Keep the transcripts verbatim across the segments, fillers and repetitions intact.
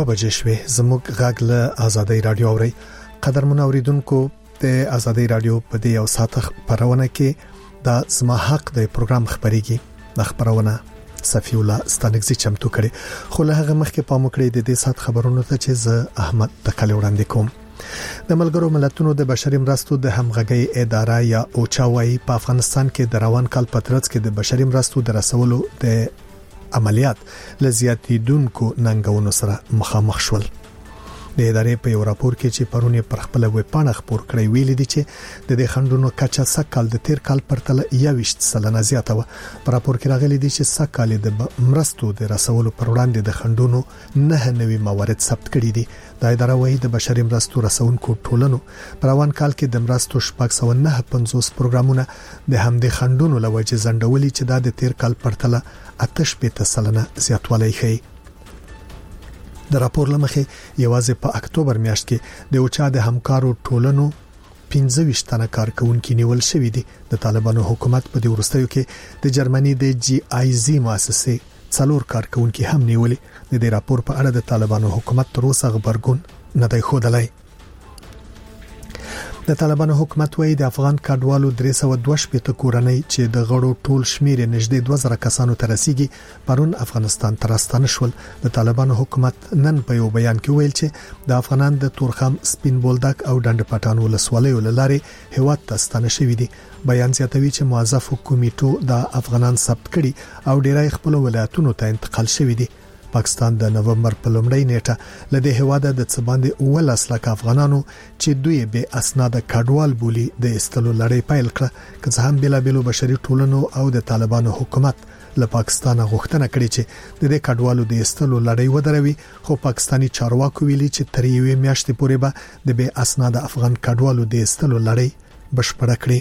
دوه بجې شوې. زموږ غږ له آزادۍ رادیو اوري. قدرمن اوریدونکو، د آزادۍ رادیو په دې یو ساعت خبرونه کې د زما حق د پروګرام خبريږي. د خبرونه صفی الله ستانګزي چمتو کړي. خو له هغه مخکې پام وکړئ د دې ساعت خبرونو ته چې زه احمد تکل وړاندې کوم. د ملګرو ملتونو د بشري مرستو د همغږي اداره یا اوچاوي په افغانستان کې د روان کال په ترڅ کې د بشري مرستو د رسولو د عملیات لزیاتیدونکو ننګونو سره مخامخ شول. د ادارې په یو راپور کې چې پرونی پر خپل ویب پاڼه خبر کړی ویل دي چې د دې خندونو کچا سکهال د تیر کال پرتله یويشت سلنه زیاته و. په راپور کې راغلي دي چې سکهال د مرستو د رسولو پر وړاندې د خندونو نه نوي موارد ثبت کړي دي. د ادارې وایي د بشري مرستو رسونکو ټولنو پر روان کال کې د مرستو شپږ سوه نه پنځوس پروګرامونه د همدې خندونو لوجه زندولي چې د تیر کال پرتله اته شپږ سلنه زیاتوالی ښيي. د راپور لمخې یوازې په اکتوبر میاشت کې د اوچا د همکارو ټولنو پنځه ویشت تنه کارکونکو نیول شوې دي. د طالبانو حکومت په دې وروستیو کې د جرمني د جی آی زی مؤسسې څلور کارکونکو هم نیولې. د دې راپور په اړه د طالبانو حکومت تر اوسه خبرګون نه دی ښودلی. د طالبانو حکومت وایي د افغان کډوالو درې سوه دوه شپږ کورنۍ چې د غړو ټول شمیر نږدې دوه زره کسانو ته رسیدي پرون افغانستان ته راستانه شول. د طالبانو حکومت نن په یو بیان کې ویل چې د افغانان د تورخم، سپین بولدک او ډنډ پټان ولسوالیو لارې هیواد ته ستانه شوې دي. بیان زیاتوي چې موظف کمیټو د افغانان ثبت کړي او ډیری خپل ولایتونو ته انتقال شوې دي. پاکستان د نومبر په لومړۍ نیټه لدې هواده د څباندې اولس لک افغانانو چې دوی به اسناد کډوال بولی د استلو لړۍ پیل کړه. که څه هم بلا بلو بشري ټولنو او د طالبانو حکومت له پاکستان غوښتنه کړې چې د دې کډوالو د استلو لړۍ ودروي، خو پاکستانی چارواکو ویلي چې تر یوې میاشتې پورې به د به اسناد افغان کډوالو د استلو لړۍ بشپړه کړي.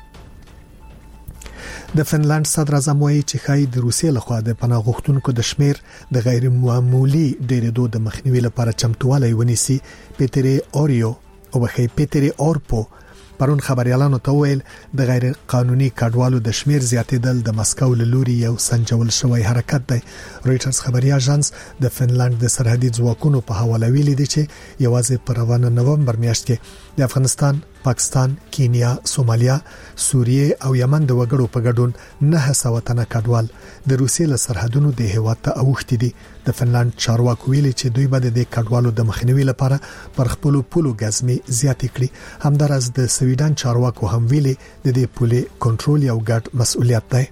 د فنلند صدر اعظم وایي چې خای د روسیې لخوا د پناه غوښتونکو د شمیر د غیر معمولی ډېرېدو د مخنیوي لپاره چمتووالی ونیسي. پیټری اوریو او بخې پیټری اورپو پرون خبريالانو ته ویل د غیر قانوني کډوالو د شمیر زیاتېدل د مسکو له لوري یو سنجول شوی حرکت دی. رويټرز خبري اژانس د فنلند د سرحدي ځواکونو په حواله ویلي دی چې یوازې په روانه نومبر میاشت کې د افغانستان، پاکستان، کینیا، سومالیا، سوریه او یمن د وګړو په ګډون نه سوه تنه کډوال د روسیې له سرحدونو د هیواد ته اوښتي دي. د فنلند چارواکو ویلي چې دوی به د کډوالو د مخنیوي لپاره پر خپل پولو غزمي زیاتې کړي. همدارس د سویډن چارواکو هم ویلي د دې پولي کنټرول یو ګډ مسؤلیت دی.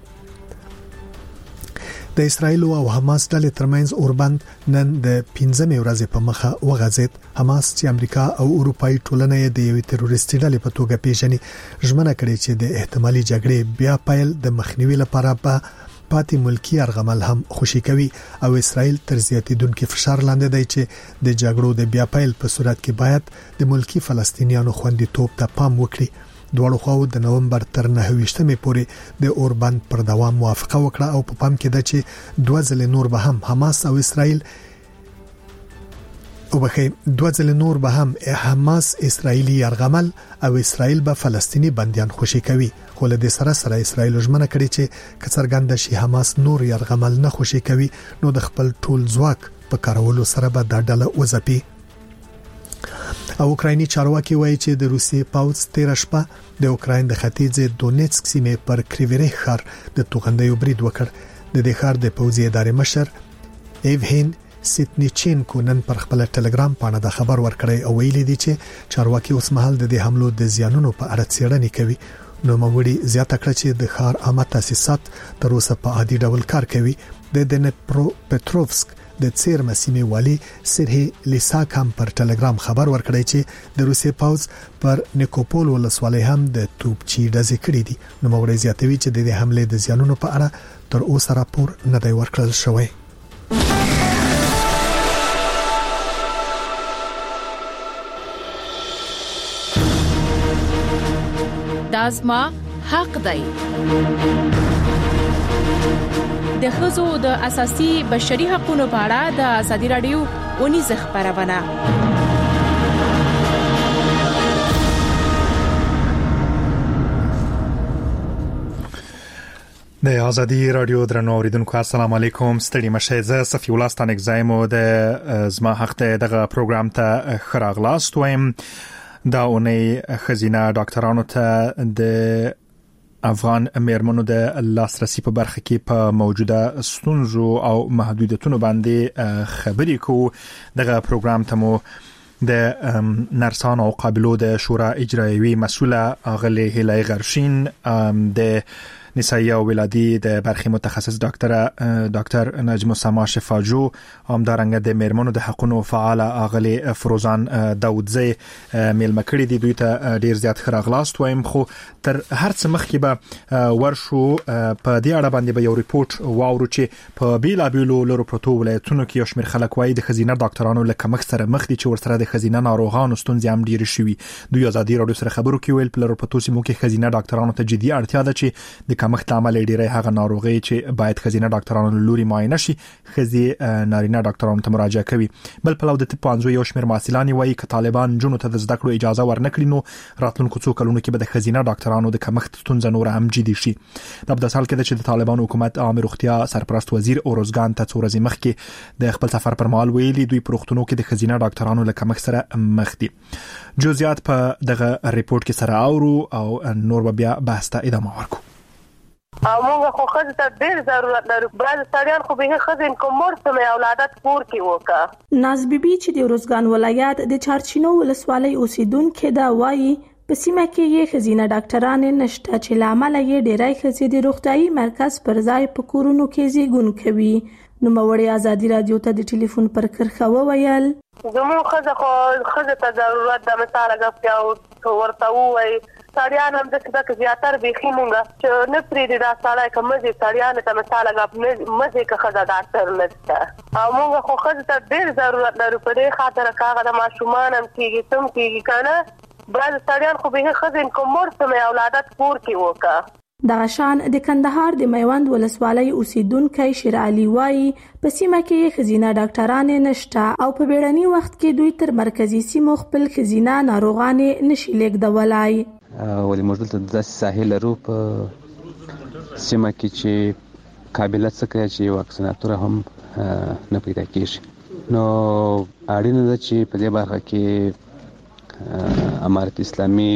د اسرایل او حماس ډلې ترمنځ اوربند نن د پنځمې ورځې په مخه وغځید. حماس چې امریکا او اروپאי ټولنه د یوې تروریستي ډلې په توګه پیژني ژمنه کړې چې د احتمالي جګړې بیا پیل د مخنیوي لپاره په پاتې ملکی ارغمل هم خوشی کوي او اسرائیل تر زیاتیدونکو فشار لاندې دی چې د جګړو د بیا پیل په صورت کې باید د ملکی فلسطینیانو خوندیتوب ته پام وکړي. دواړو خواو د نومبر تر نهه ویشتمې پورې د اوربند پر دوام موافقه وکړه او په پام کې ده چې دوه ځله نور به هم حماس او اسرائیل او بخې دوه ځله نور به هم حماس اسرائیلی یرغمل او اسرائیل به فلسطینی بنديان خوشی کوي. خو له دې سره سره اسرائیل ژمنه کړې چې کڅرګند شي حماس نور یرغمل نه خوشی کوي نو د خپل ټول ځواک په کارولو سره به د ډله وځپي. او اوکرایني چارواکي وایي چې د روسي پاوڅ تیر شپه د اوکراین د ختیځ دونیتسک سیمې پر کریویری ښار د توغندیو برید وکړ. د دې ښار د پوځي ادارې مشر ایوهین سیتنیچینکو نن پر خپل ټلګرام باندې د خبر ورکړی او ویلي دی چې چارواکي اوس مهال د دې حملو د زیانونو په اړه څېړنې کوي. نو موږ زیاته کړ چې د ښار عامه تاسیسات تر اوسه په عادي ډول کار کوي. د دنپرو پټروفسک د څیرمه سیمې والی سرهی لیساک هم پر ټلګرام خبر ورکړی چې د روسي پاوځ پر نیکوپول ولسوالۍ هم د توپچی ډزې کړې دي. نو موږ زیاتوي چې د دې حمله د زیانونو په اړه تر اوسه راپور نه دی ورکړل شوی. دازما حق دی. د ښځو د اساسي بشري حقوقو په اړه د ازادي رادیو ونیز خبرونه. د ازادي رادیو درنو اوریدونکو السلام علیکم، ستړي مشه. زه صفی الله ستانک زایمو د زما حق دغه پروګرام ته خراغلاست وایم. دا اونۍ خزینه ډاکټرانو ته د افغان میرمنو د لاسرسي په برخه کې په موجوده ستونزو او محدودیتونو باندې خبرې کوو. دغه پروګرام ته مو د نرسانو او قابلو د شورا اجرایوي مسؤله اغلی هلای غرشین، د نسایي او ولادي د برخې متخصص ډاکټر ډاکټر نجم السما شفاجو، همدارنګه د میرمنو د حقوقو فعال اغلی فروزان داودزی میلمه کړي دي. دوی ته ډیر زیات خراغلاست وایم. خو تر هر څه مخکې به ورشو په دې اړه باندې به یو ریپورت واورو چې په بیلابیلو لورو پروتو ولایتونو کې یو شمېر خلک وایي د خزینه ډاکټرانو له کمښت سره مخ دي چې ورسره د خزینه ناروغانو ستونزې هم ډېرې شوي. دوی ازادي رادیو سره خبرو کې ویل په لورو پروتو سیمو کې خزینه ډاکټرانو ته جدي اړتیا ده چې د کمښت عمل ډیری هغه ناروغي چې باید خزینه ډاکټرانو لوري معاینه شي خزي نارینه ډاکټرانو ته مراجعه کوي. بل په لور د پانزو یو شمېر محصلان وایي ک طالبان جنونو ته د زده کړو اجازه ورنکړي نو راتلونکو څو کلونو کې به د خزینه ډاکټرانو د کمښت ستونزه نور هم جدي شي. دا په داسال کې د چې د طالبان حکومت عام روغتیا سرپرست وزیر اورزګان ته څو ورځې مخکې د خپل سفر پر مهال ویلي دوی پروختونو کې د خزینه ډاکټرانو له کمښت سره مخ دي. جزئیات په دغه ریپورت کې سره اورو او نور بیا بحث ته ادامه ورکو. موږ خو خځه ته ډېر ضرورت لرو. بعض سړیان خو به خځین کومور سمې اولادت پور کې وکا. ناز بیبي چې د روزګان ولایت د چارچینو ولسوالۍ اوسیدونکو دا وایي په سیمه کې یې خزینه ډاکټران نشته چې لامل یې ډېرای خزې د روغتيایي مرکز پر ځای په کورونو کې زیږون کوي. نو موري ازادي رادیو ته د ټلیفون پر کرخه وویل زموږ خځه خو خځه ته ضرورت د مثال غوښتیا ورته وای سړیان هم د څه زیاتره بيخي مونږه چې نه پرې دا سړی کوم دي سړیان ته مثال غوښتنه مزه که خځه ډاکټر نشته او مونږ خو خځه ته ډېر ضرورت لرو په دې خاطر کاغه د ماشومان هم کېږي تم کېږي کنه. بعض سړیان خو به خځین کومور سمې اولادت پور کې وکا. د غشان د کندهار د میوند ولسوالۍ اوسیدونکو شیر علي وایي په سیمه کې خزینه ډاکټران نشته او په بیړني وخت کې دوی تر مرکزی سیمو خپل خزینه ناروغان نشي لیږدولای. ولې موږ دلته د ساحل لرو په سیمه کې چې قابلیت څخه چې واکسیناتور هم نه پیدا کیږي. نو اړینه ده چې په دې برخه کې امارت اسلامي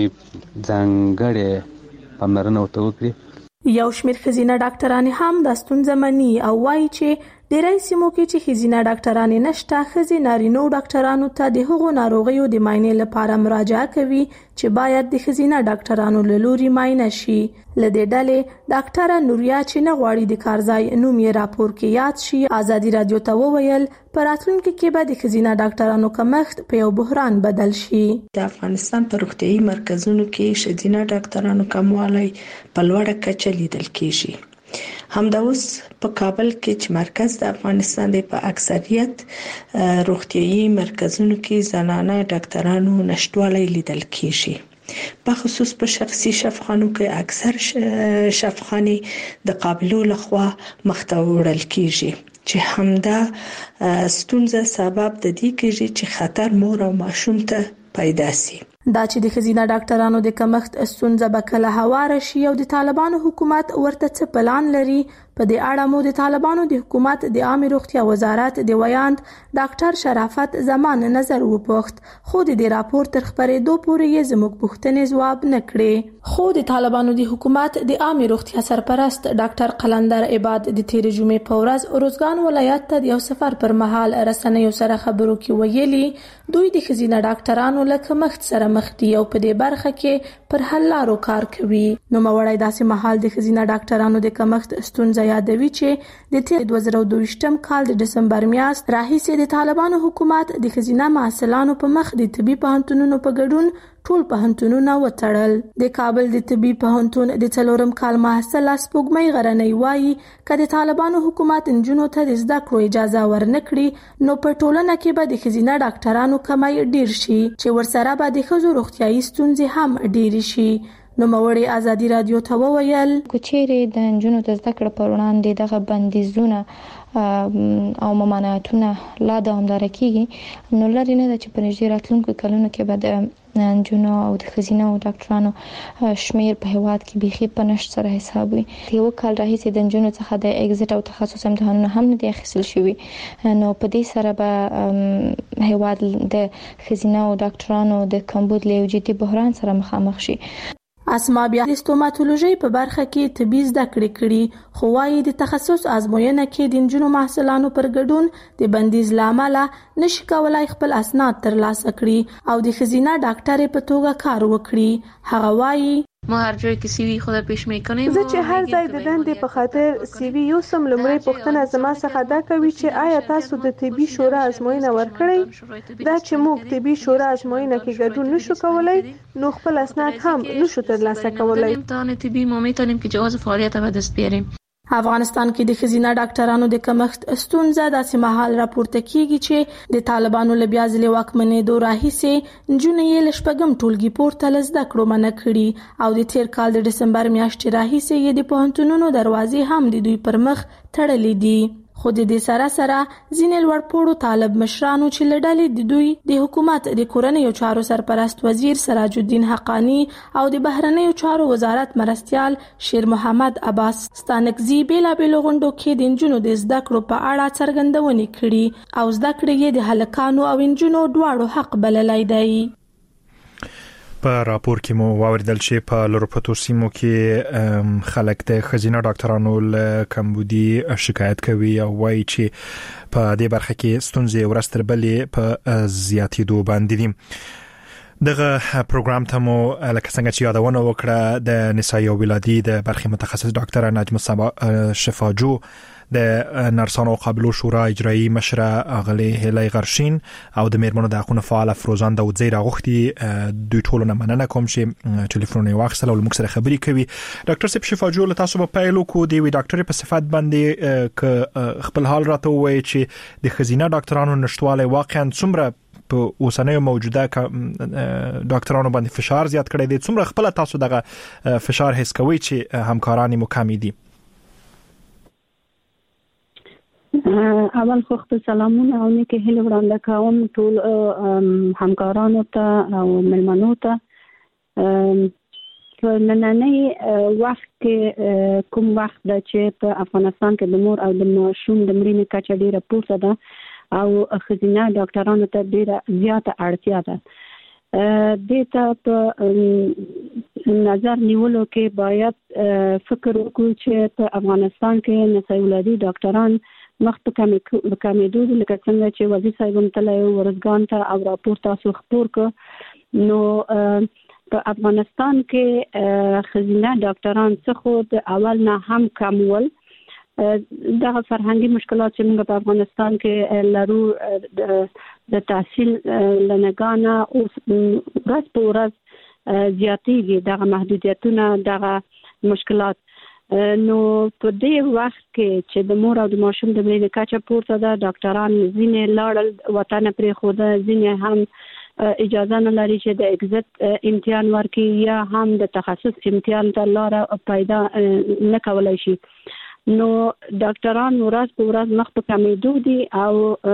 ځانګړې پاملرنه وته وکړي. یو شمېر خزینه ډاکټران هم د ستونزې مني او وایي چې ډېری سیمو کې چې خزینه ډاکټران نشته خزي نارینو ډاکټرانو ته د هغو ناروغیو د معاینې لپاره مراجعه کوي چې باید د خزینه ډاکټرانو له لوري معاینه شي. لدې ډلې ډاکټر نوریا چې نه غواړي د کارځای نوم یې راپور کې یاد شي ازادي رادیو ته وویل په راتلونکي کې به د خزینه ډاکټرانو کمښت په یو بحران بدل شي. د افغانستان په روغتيایي مرکزونو کې خزینه ډاکټرانو کموالی په لوړه کچه لیدل کیږي. همدا اوس په کابل کې چې مرکز د افغانستان دی په اکثریت روغتيایي مرکزونو کې زنانه ډاکټرانو نشټوالی لیدل کیږي. په خصوص په شخصي شفاخانو کې اکثر شفاخانې د قابلو لخوا مخته وړل کیږي چې همدا ستونزه سبب د دې کېږي چې خطر مور او ماشوم ته پیدا سي. دا چې د خزینه ډاکټرانو د کمښت ستونزه به کله هواره شي او د طالبانو حکومت ورته څه پلان لري په دې اړه مو د طالبانو د حکومت د عامه روغتیا وزارت د ویاند ډاکټر شرافت زمان نظر وپوښت خو د دې راپور تر خبرېدو پورې یې زموږ پوښتنې ځواب نه کړې. خو د طالبانو د حکومت د عامه روغتیا سرپرست ډاکټر قلندر عباد د تیر جمعې په ورځ اورزګان ولایت ته د یو سفر پر مهال رسنیو سره خبرو کې ویلي دوی د خزینه ډاکټرانو له کمښت سره مخ دي او په دې برخه کې پر حل لارو کار کوي. نو موړی داسې مهال د خزینه ډاکټرانو د کمښت ستونزه یادوي چې د تیر دوه زره دوه کال د دسمبر میاشت راهیسې د طالبانو حکومت د خزینه محصلانو په مخ د طبي پوهنتونونو په ګډون ټول پوهنتونونه وتړل. د کابل د طبي پوهنتون د څلورم کال محصل سپوږمۍ غرنۍ وایي چې د طالبانو حکومت انجونو ته د زده کړو اجازه ورنکړي نو په ټولنه کې به د خزینه ډاکټرانو کمی ډیر شي چې ورسره به د ښځو روغتيایي ستونزې هم ډیر شي. نو موري ازادي رادیو ته وویل کوچېره د انجونو د زده کړې پر وړاندې دغه بندیزونه او ممانعتونه لا دوامدار کیږي نو لري نه چې په نږدې راتلونکو کلونو کې به د جنو او د خزینه او ډاکټرانو شمیر په هواد کې بيخي په نشټ سره حساب وي. یو کال راهیسې د جنو څخه د ایگزیټ او تخصص امتحانونه هم نه دي اخیستل شوي، نو په دې سره به هواد د خزینه او ډاکټرانو د کمبود له جدي بحران سره مخامخ شي. اسما بیا د ستوماتولوژي په برخه کې طبي زده کړې کړي، خو وايي د تخصص ازموینه کې د جنو محصلانو پر ګډون د بندیز لامل نشي کولای خپل اسناد ترلاسه کړي او د خزینه ډاکټر په توګه کار وکړي. هغه وايي ما هر جای کې سی وی خود پیشمه کنیم، زه چې هر ځای د دندې په خاطر سی وی یو سم لمړی پوښتنه زما څخه دا کوي چې آیا تاسو د طبي شورا ازموینه ورکړئ؟ دا چې موږ طبي شورا ازموینه کې ګډون نشو کولای نو خپل اسناد هم نشو ترلاسه کولای. امتحان طبي ما میتونیم که جواز فعالیت به دست بیاریم. افغانستان کې د خزینه ډاکټرانو د کمښت ستونزه داسې مهال راپورته کیږي چې د طالبانو له بیا ځلې واکمنېدو راهیسې نجونې یې له شپږم ټولګي پورته له زده کړو منع کړي او د تیر کال د ډسمبر میاشتې راهیسې یې د پوهنتونونو دروازې هم د دوی پر مخ تړلې دي. خو د دې سره سره ځینې لوړپوړو طالب مشرانو چې له ډلې د دوی د حکومت د کورنیو چارو سرپرست وزیر سراج الدین حقانی او د بهرنیو چارو وزارت مرستیال شیر محمد عباس ستانکزي بیلابېلو غونډو کې د نجونو د زده کړو په اړه څرګندونې کړي او زده کړې یې د هلکانو او نجونو دواړو حق بللی دی. په راپور کې مو واوریدل چې په لورپتو سیمو کې خلک د خزینه ډاکټرانو له کمبودي شکایت کوي او وایي چې په دې برخه کې ستونزې ورستر بلې په زیاتېدو باندې دي. دغه پروګرام ته مو لکه څنګه چې یادونه وکړه د نسایي او ولادي د برخې متخصص ډاکټر نجمه شفاجو، د نرسانو قابلو شورا اجرایی مشره اغلی هلی غرشین او د میرمنو د حقوقو فعال فروزان داودزی راغوښتي دوی ټول نه مننه کوم چې ټلیفون یې واخیستل او موږ سره خبرې کوي. ډاکټر صاحب شفاجو، له تاسو په پیل کو دی وی ډاکټر په صفات باندې ک خپل حال راته وایي چې د خزینه ډاکټرانو نشټواله واقعا څومره په اوسنیو موجوده ډاکټرانو باندې فشار زیات کړی دی، څومره خپل تاسو دغه فشار حس کوي چې همکارانی مو کمی دي؟ اول خو خپل سلامونه او نیکه هیله وړاندې کوم ټول همکارانو ته او ملمنو ته. په نننی وخت کې کوم وخت د چې په افغانستان کې د مور او د ماشوم د مړینې کچه ډیره پورته ده او خزینه ډاکټرانو ته ډیره زیاته اړتیا ده. دې ته په نظر نیولو کې باید فکر وکړو چې په افغانستان کې نسایي ولادي ډاکټران مخ په کمیدو دي، لکه څنګه چې وزیر صاحب هم تللی ورځګان ته او راپور تاسو خپور کړ. نو په افغانستان کې خزینه ډاکټران څه خو د اول نه هم کم ول. دغه فرهنګي مشکلات چې موږ په افغانستان کې لرو د تحصیل لنګانه اوس ورځ په ورځ زیاتېږي، دغه محدودیتونه، دغه مشکلات. نو په دې وخت کې چې د مور او د ماشوم د مړینې کچه پورته ده، ډاکټران ځینې لاړل وطن پرېښوده، ځینې هم اجازه نه لري چې د اگزیټ امتحان ورکړي یا هم د تخصص امتحان ته لاره پیدا نه کولی شي. نو ډاکټران ورځ په ورځ مخ په کمیدو دي او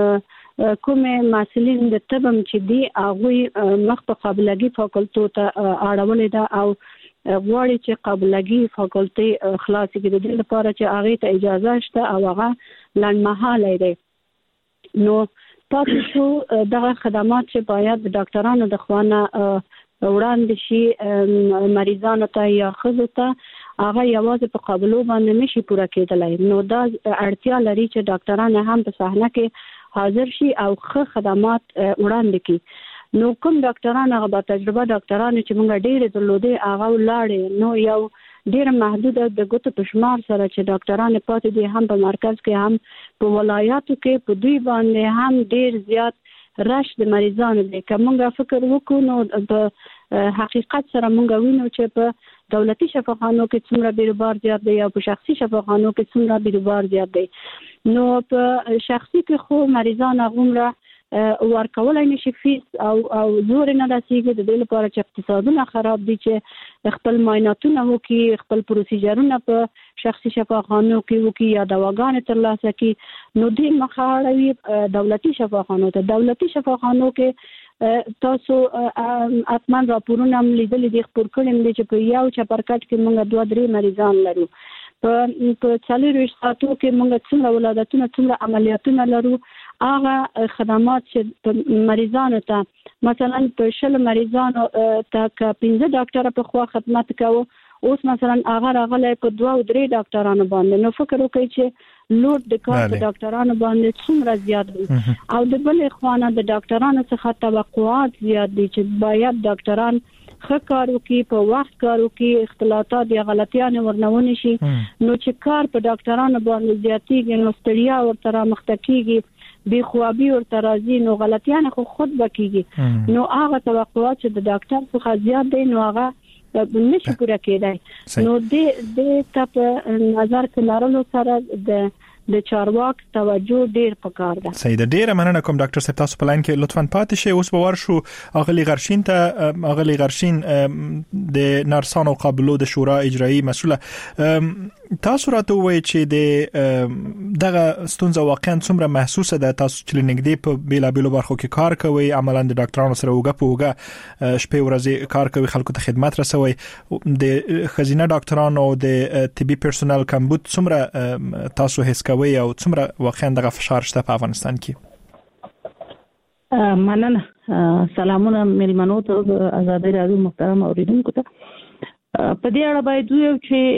کومې محصلین د طب چې دي هغوی مخ په قابلګي فاکولټو ته اړولې ده او غواړي چې قابلګي فاکولټي خلاص کړي، د دې لپاره چې هغه ته اجازه شته او هغه لنډمهاله دی. نو تاسو شو دغه خدمات چې باید د ډاکټرانو د خوانه وړاندې شي مریضانو ته یا ښځو ته، هغه یوازې په قابلو باندې نشي پوره کېدلی. نو دا اړتیا لري چې ډاکټران هم په صحنه کې حاضر شي او ښه خدمات وړاندې کړي. نو کوم ډاکټران هغه با تجربه ډاکټران چې موږ ډېر درلودې هغه ولاړې، نو یو ډېر محدود د ګوتو په شمار سره چې ډاکټران پاتې دي، هم په مرکز کې هم په ولایاتو کې، په دوی باندې هم ډېر زیات رش د مریضانو دی. که موږ فکر وکړو نو په حقیقت سره موږ وینو چې په دولتي شفاخانو کې څومره بیروبار زیات دی او په شخصي شفاخانو کې څومره بیروبار زیات دی. نو په شخصي کې خو مریضان هغومره ورکولای نشي فیس او او زور نه رسیږي، د دې لپاره چې اقتصادونه خراب دي چې خپل معایناتونه وکړي، خپل پروسیجرونه په شخصي شفاخانو کې وکړي یا دواګانې ترلاسه کړي. نو دې مخه اړوي دولتي شفاخانو ته. دولتي شفاخانو کې تاسو اتمن راپورونه هم لیدل دي خبر کړم چې په یو چپرکټ کې موږ دوه درې مریضان لرو په په څلورو ساعتو کې موږ څومره ولادتونه څومره عملیاتونه لرو هغه خدمات چې مریضانو ته مثلا په شل مریضانو ته ک پنځه ډاکټر په خوا خدمت کوي اوس مثلا هغه راغلی په دوه او درې ډاکټرانو باندې نو فکر وکړئ چې لوډ د کار په ډاکټرانو باندې څومره زیات دی او د بلې خوا نه د ډاکټرانو څخه توقعات زیات دي چې باید ډاکټران ښه کار وکړي په وخت کار وکړي اختلاطات یا غلطیانې ورنونه شي نو چې کار په ډاکټرانو باندې زیاتېږي نو ستړیا ورته رامخته کېږي بې خوابي ورته راځي نو غلطیانې خو خود به کېږي نو هغه توقعات چې د ډاکټر څخه زیات دی نو هغه نشي پوره کېدای نو د د تپ نظر کې لرلو سره د د چارواک توجه ډیر پکار ده. صحیح ده. ډیره مننه کوم ډاکټر صاحب، تاسو په لاین کې لطفاً پاتې شئ. اوس به ورشو اغلی غرشین ته. اغلی غرشین د نرسانو قابلو د شورا اجرایی مسوله، تاسو راته وایي چې د دغه ستونزه واقعا څومره محسوسه ده؟ تاسو چې نږدې په بیلابیلو برخو کې کار کوئ، عملاً د ډاکټرانو سره وګه په وګه شپې ورځې کار کوي، خلکو ته خدمت رسوي. د خزینه ډاکټرانو او د طبي پرسونل کمبود څومره تاسو هیڅ کوي او څومره واقعا دغه فشار شته په افغانستان کې؟ مننه. سلامونه ملمنو ته د آزادۍ رادیو محترم اوریدونکو ته. په دې اړه باید ویو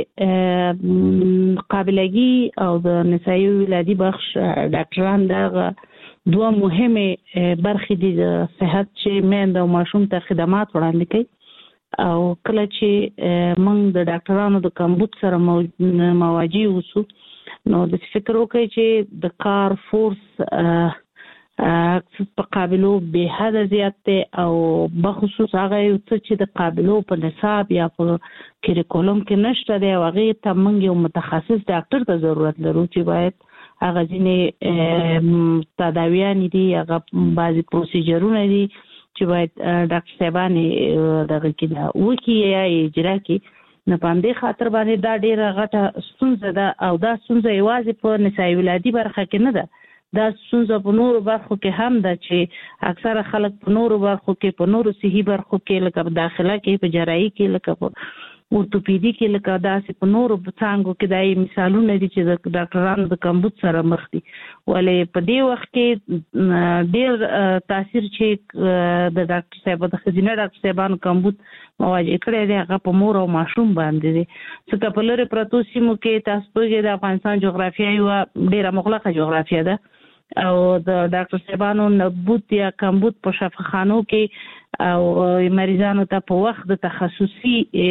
چې قابلګي او د نسایي ولادي بخش ډاکټران دغه دوه مهمه برخې دي د صحت چې میندو او ماشوم ته خدمات وړاندې کوي. او کله چې موږ د ډاکټرانو د کمبود سره مواجه اوسو نو د فکر وکړي چې د کار فورس په قابلو به حد زیات دی او بخصوص هغه چې د قابلو په نصاب یا په کریکولم کې نشته دی، هغه ته موږ یو متخصص ډاکټر ته ضرورت لرو چې باید هغه ځینې تداویان دي، هغه بعضي پروسیجرونه دي چې باید ډاکټر صاحبانې دغه کې وکړي یا اجرا کړي. نه په همدې خاطر باندې دا ډېره غټه ستونزه ده او دا ستونزه یوازې په نسایي ولادي برخه کې نه ده، دا ستونزه په نورو برخو کې هم ده چې اکثره خلک په نورو برخو کې په نورو صحي برخو کې لکه په داخله کې، په جراحي کې، لکه په اورتوپیدي کې، لکه داسې په نورو څانګو کې دای مثالونه دي چې د ډاکټرانو د کمبود سره مخ دي. ولې په دې وخت کې ډېر تاثیر چې د ډاکټر صاحب د خزینه ډاکټر صاحبانو کمبود مواجه کړی دی هغه په مور او ماشوم باندې دی. څنګه په لرې پرتو سیمو کې تاسو پوهیږئ د افغانستان جغرافیه یوه ډېره مغلقه جغرافیه ده او د ډاکټر صاحبانو نبود یا کمبود په شفاخانو کې او مریضانو ته په وخت د تخصصي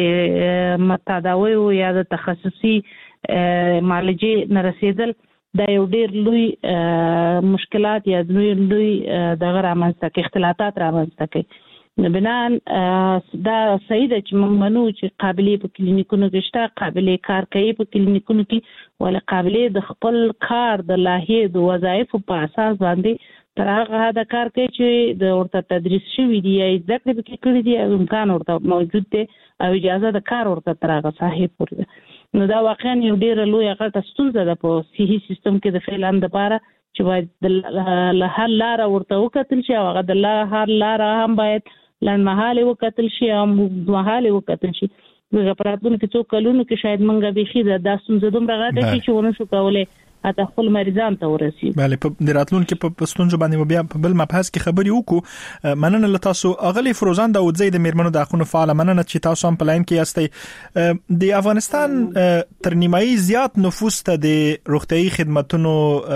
تداوی یا د تخصصي معالجې نه رسیدل دا یو ډېر لوی مشکلات یا لوی لوی دغه رامنځته کوي، اختلاطات رامنځته کوي. بنان دا صحیح ده چې موږ منو چې قابلې په کلینیکونو کې شته، قابلې کار کوي په کلینیکونو کې، ولې قابلې د خپل کار د لاهې د وظایفو په اساس باندې تر هغه حده کار کوي چې د ورته تدریس شوي دي یا زده کړې پکې کړي دي او امکان ورته موجود دی او اجازه د کار ورته تر هغه ساحې پورې ده. نو دا واقعا یو ډېره لویه غټه ستونزه ده په صحي سیستم کې د فعلان دپاره چې باید له هر لاره ورته وکتل شي او هغه د هر لاره هم باید لنډمهالې وکتل شي او اوږدمهالې وکتل شي. دغه په راتلونکي څو کلونو کې شاید موږ بیخي دا ستونزه دومره غټه شي چې ونه شو کولی حتی خپل مریضان ته ورسي. بله، په د راتلونکي په ستونزو باندې بیا په بل مبحث کې خبرې وکړو. مننه له تاسو. اغلی فروزان داودزی د میرمنو د حقونو فعال، مننه چې تاسو هم په لاین کې یاستئ. د افغانستان تر نیمایي زیات نفوس ته د روغتیايي خدماتونو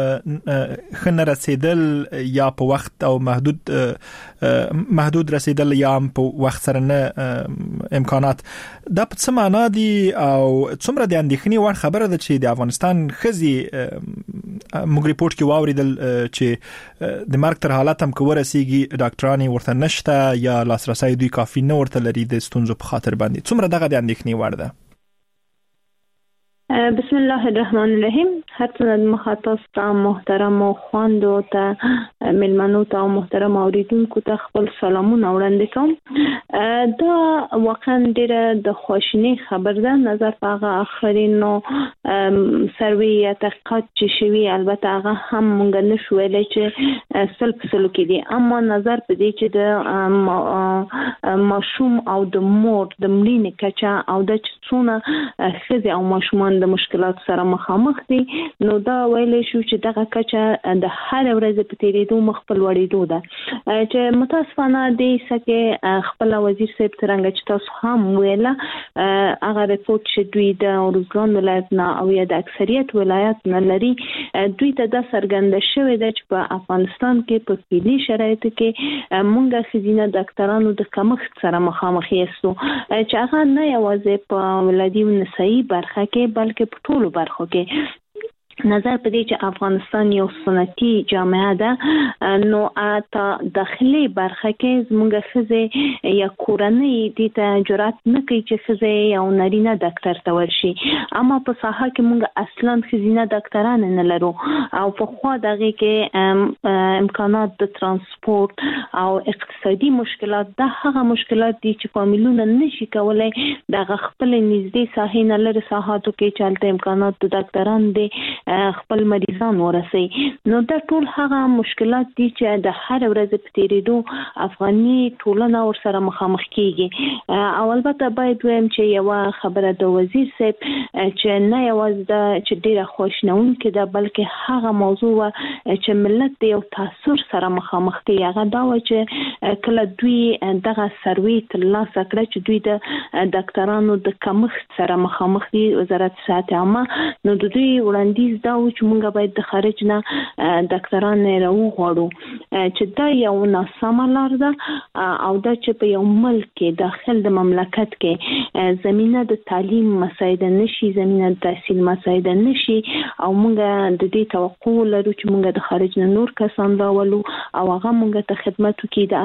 ښه نه رسیدل یا په وخت او محدود محدود رسیدل یا هم په وخت سره نه امکانات، دا په څه معنا دي او څومره د اندېښنې وړ خبره ده چې د افغانستان ښځې موږ ریپورت کې واوریدل چې د مرګ تر حالت هم که ورسیږي ډاکټران ورته نشته یا لاسرسی دوی کافي نه ورته لري د ستونزو په خاطر باندې. څومره دغه د اندېښنې وړ ده؟ بسم الله الرحمن الرحیم. هرڅه مخاطب ته محترم او خواندو ته ملمنو ته محترم اوریدونکو ته خپل سلامونه وړاندې کوم. دا واقعا ډیره د خوشنی خبر ده. نظر په هغه اخرینو سروي یا تحقیقات چې شوي البته هغه هم مونږ نشو ویلی چې سل په سلو کې دي، اما نظر په دې چې د ماشوم او د مور د مړینې کچه او د څونه ښځې او ماشومان د مشکلات سره مخامخ دي، نو دا ویلی شو چې دغه کچه د هر ورځ په تیریدو مخ په لوړېدو ده، چې متاسفانه دې سکه خپل وزیر صاحب څنګه چې تاسو هم ویله هغه رپورت چې دوی د اروزګان ولایت نه او یا د اکثریت ولایت نه لري، دوی ته دا څرګنده شوې ده چې په افغانستان کې په فعلي شرایطو کې مونږ ښځینه ډاکټرانو د کمښت سره مخامخ یاستو، چې هغه نه یوازې په ولادي او نسایي برخه کې بلکې په ټولو برخو کې. نظر په دې چې افغانستان یو سنتي جامعه ده، نو اته داخلي برخه کې زموږ ښځې یا کورنۍ دې ته جرأت نه کوي چې ښځې یو نارینه ډاکټر ته ورشي، اما په ساحه کې موږ اصلا ښځینه ډاکټران نه لرو او په خوا دغه کې امکانات د ترانسپورت او اقتصادي مشکلات، دا هغه مشکلات دي چې فامیلونه نشي کولای دغه خپل نږدې ساحې نه لري ساحاتو کې چالت امکانات د ډاکټران دي خپل مریضان ورسي. نو دا ټول هغه مشکلات دي چې د هر ورځ په تیریدو افغاني ټولنه ورسره مخامخ کیږي. او البته باید ویم چې یو خبره د وزیر صاحب چې نه یوازې د چې ډیره خوشنونکې ده بلکې هغه موضوع چې ملت د یو تاثر سره مخامخ دی، هغه دا و چې کله دوی دغه سروي ترلاسه کړه چې دوی د ډاکټرانو د کمښت سره مخامخ دي، وزارت صحت عامه، نو د دوی وړاندیز دا و چې موږ باید د خارج نه ډاکټران راوغواړو، چې دا یو ناسمه لار ده او دا چې په یو ملک کې داخل د مملکت کې زمینه د تعلیم مساعده نشي، زمینه د تحصیل مساعده نشي، او موږ د دې توقع لرو چې موږ د خارج نه نور کسان راولو او هغه موږ ته خدمت وکړي، د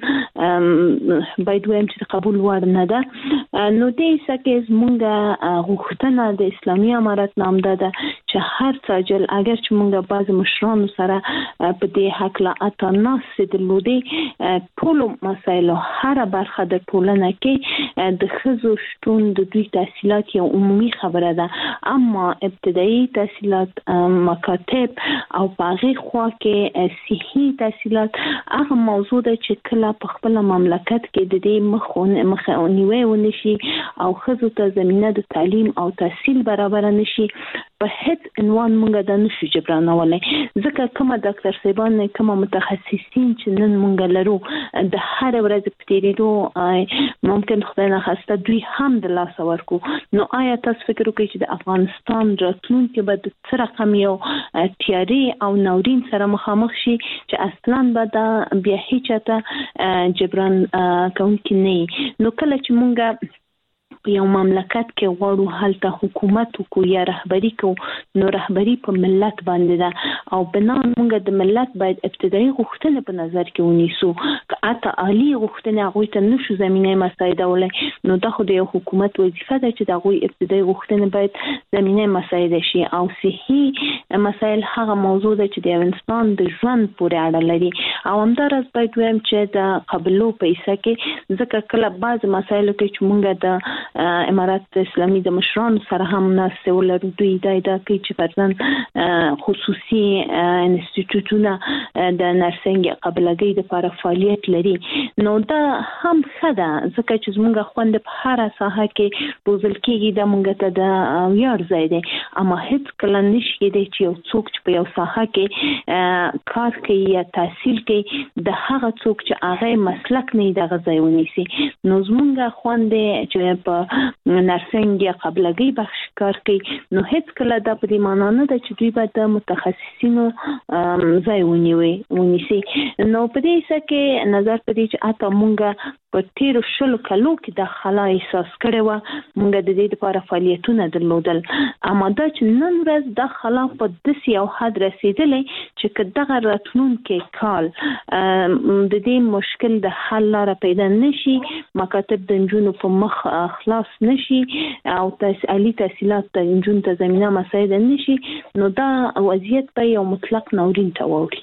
اصلا باید ویم چې قبول وړ نه ده. نو دې سکه موږ غوښتنه د اسلامي امارت نام ده چې هر څاجل اگر چې موږ بعض مشرانو سره په دې حق لا اتناس درلودي، ټول مسایل هر برخه د ټولنه کې د ښځو شتون د دوی تحصیلات یو عمومي خبره ده، اما ابتدایي تحصیلات مکاتب او باغی خوا کې صحي تحصیلات هغه موضوع ده چې کله په خپل مملکت کې د دې مخونه مخاونیوي ونشي او ښځو ته زمينه د تعلیم او تحصیل برابر نشي، په هیڅ عنوان موږ د نشو جبرانولای. ځکه کومه ډاکټر صاحبان کومه متخصصین چې نن موږ لرو د هر ورځ په تیریدو ممکن خدای نه خواسته دوی هم د لاس ورکو، نو آیا تاسو فکر وکړئ چې د افغانستان راتلونکي به د څه رقم یو تیاری او نورین سره مخامخ شي چې اصلا به دا بیا هیڅ ته جبران کوونکی نه. نو کله چې موږ یو مملکت کې غواړو هلته حکومت کو یا رهبری کو، نو رهبری په ملت باندې ده او بنا موږ د ملت باید ابتدایي غوښتنې په نظر کې ونیسو، که اته عالی غوښتنې هغوی ته نشو زمینه مساعده ولای، نو دا خو د یو حکومت وظیفه ده چې د هغوی ابتدایي غوښتنې باید زمینه مساعده شي. او صحي مسایل هغه موضوع ده چې د انسان د ژوند پورې اړه لري، او همدارس باید ویم چې د قبلو پیسه کې ځکه کله بعض مسایلو کې چې موږ د امارات اسلامي د مشرانو سره هم ناسته ولرو، دوی دا دا کوي چې فرضاً خصوصي انسټیټیوټونه د نرسنګ قبلګۍ لپاره فعالیت لري، نو دا هم ښه ده ځکه چې زموږ خوند په هر ساحه کې روزل کېږي، دا موږ ته د ویاړ ځای دی، اما هیڅ کله نشي کېدای چې یو څوک چې په یو ساحه کې کار کوي یا تحصیل کوي د هغه څوک چې هغه مسلک نه دغه ځای ونیسي. نو زموږ خوند دی چې په نرسنګ یا قبلګۍ بخش کار کوي، نو هیڅ کله دا په دې معنا نه ده چې دوی به د متخصصینو ځای ونیوي ونیسي. نو په دې څه کې نظر په دې چې اته مونږ په تیرو شلو کلو کې د خلا احساس کړی و، مونږ د دې لپاره فعالیتونه درلودل، اما دا چې نن ورځ د خلا په داسې یو حد رسیدلې چې که دغه راتلونکي کال د دې مشکل د حل لاره پیدا نشي، مکاتب د نجونو په مخ خلاص نشي او تحصیلي تحصیلات ته جون ته زمينه مساعده نشي نو دا وضعیت په یو مطلق ناورین ته ووري.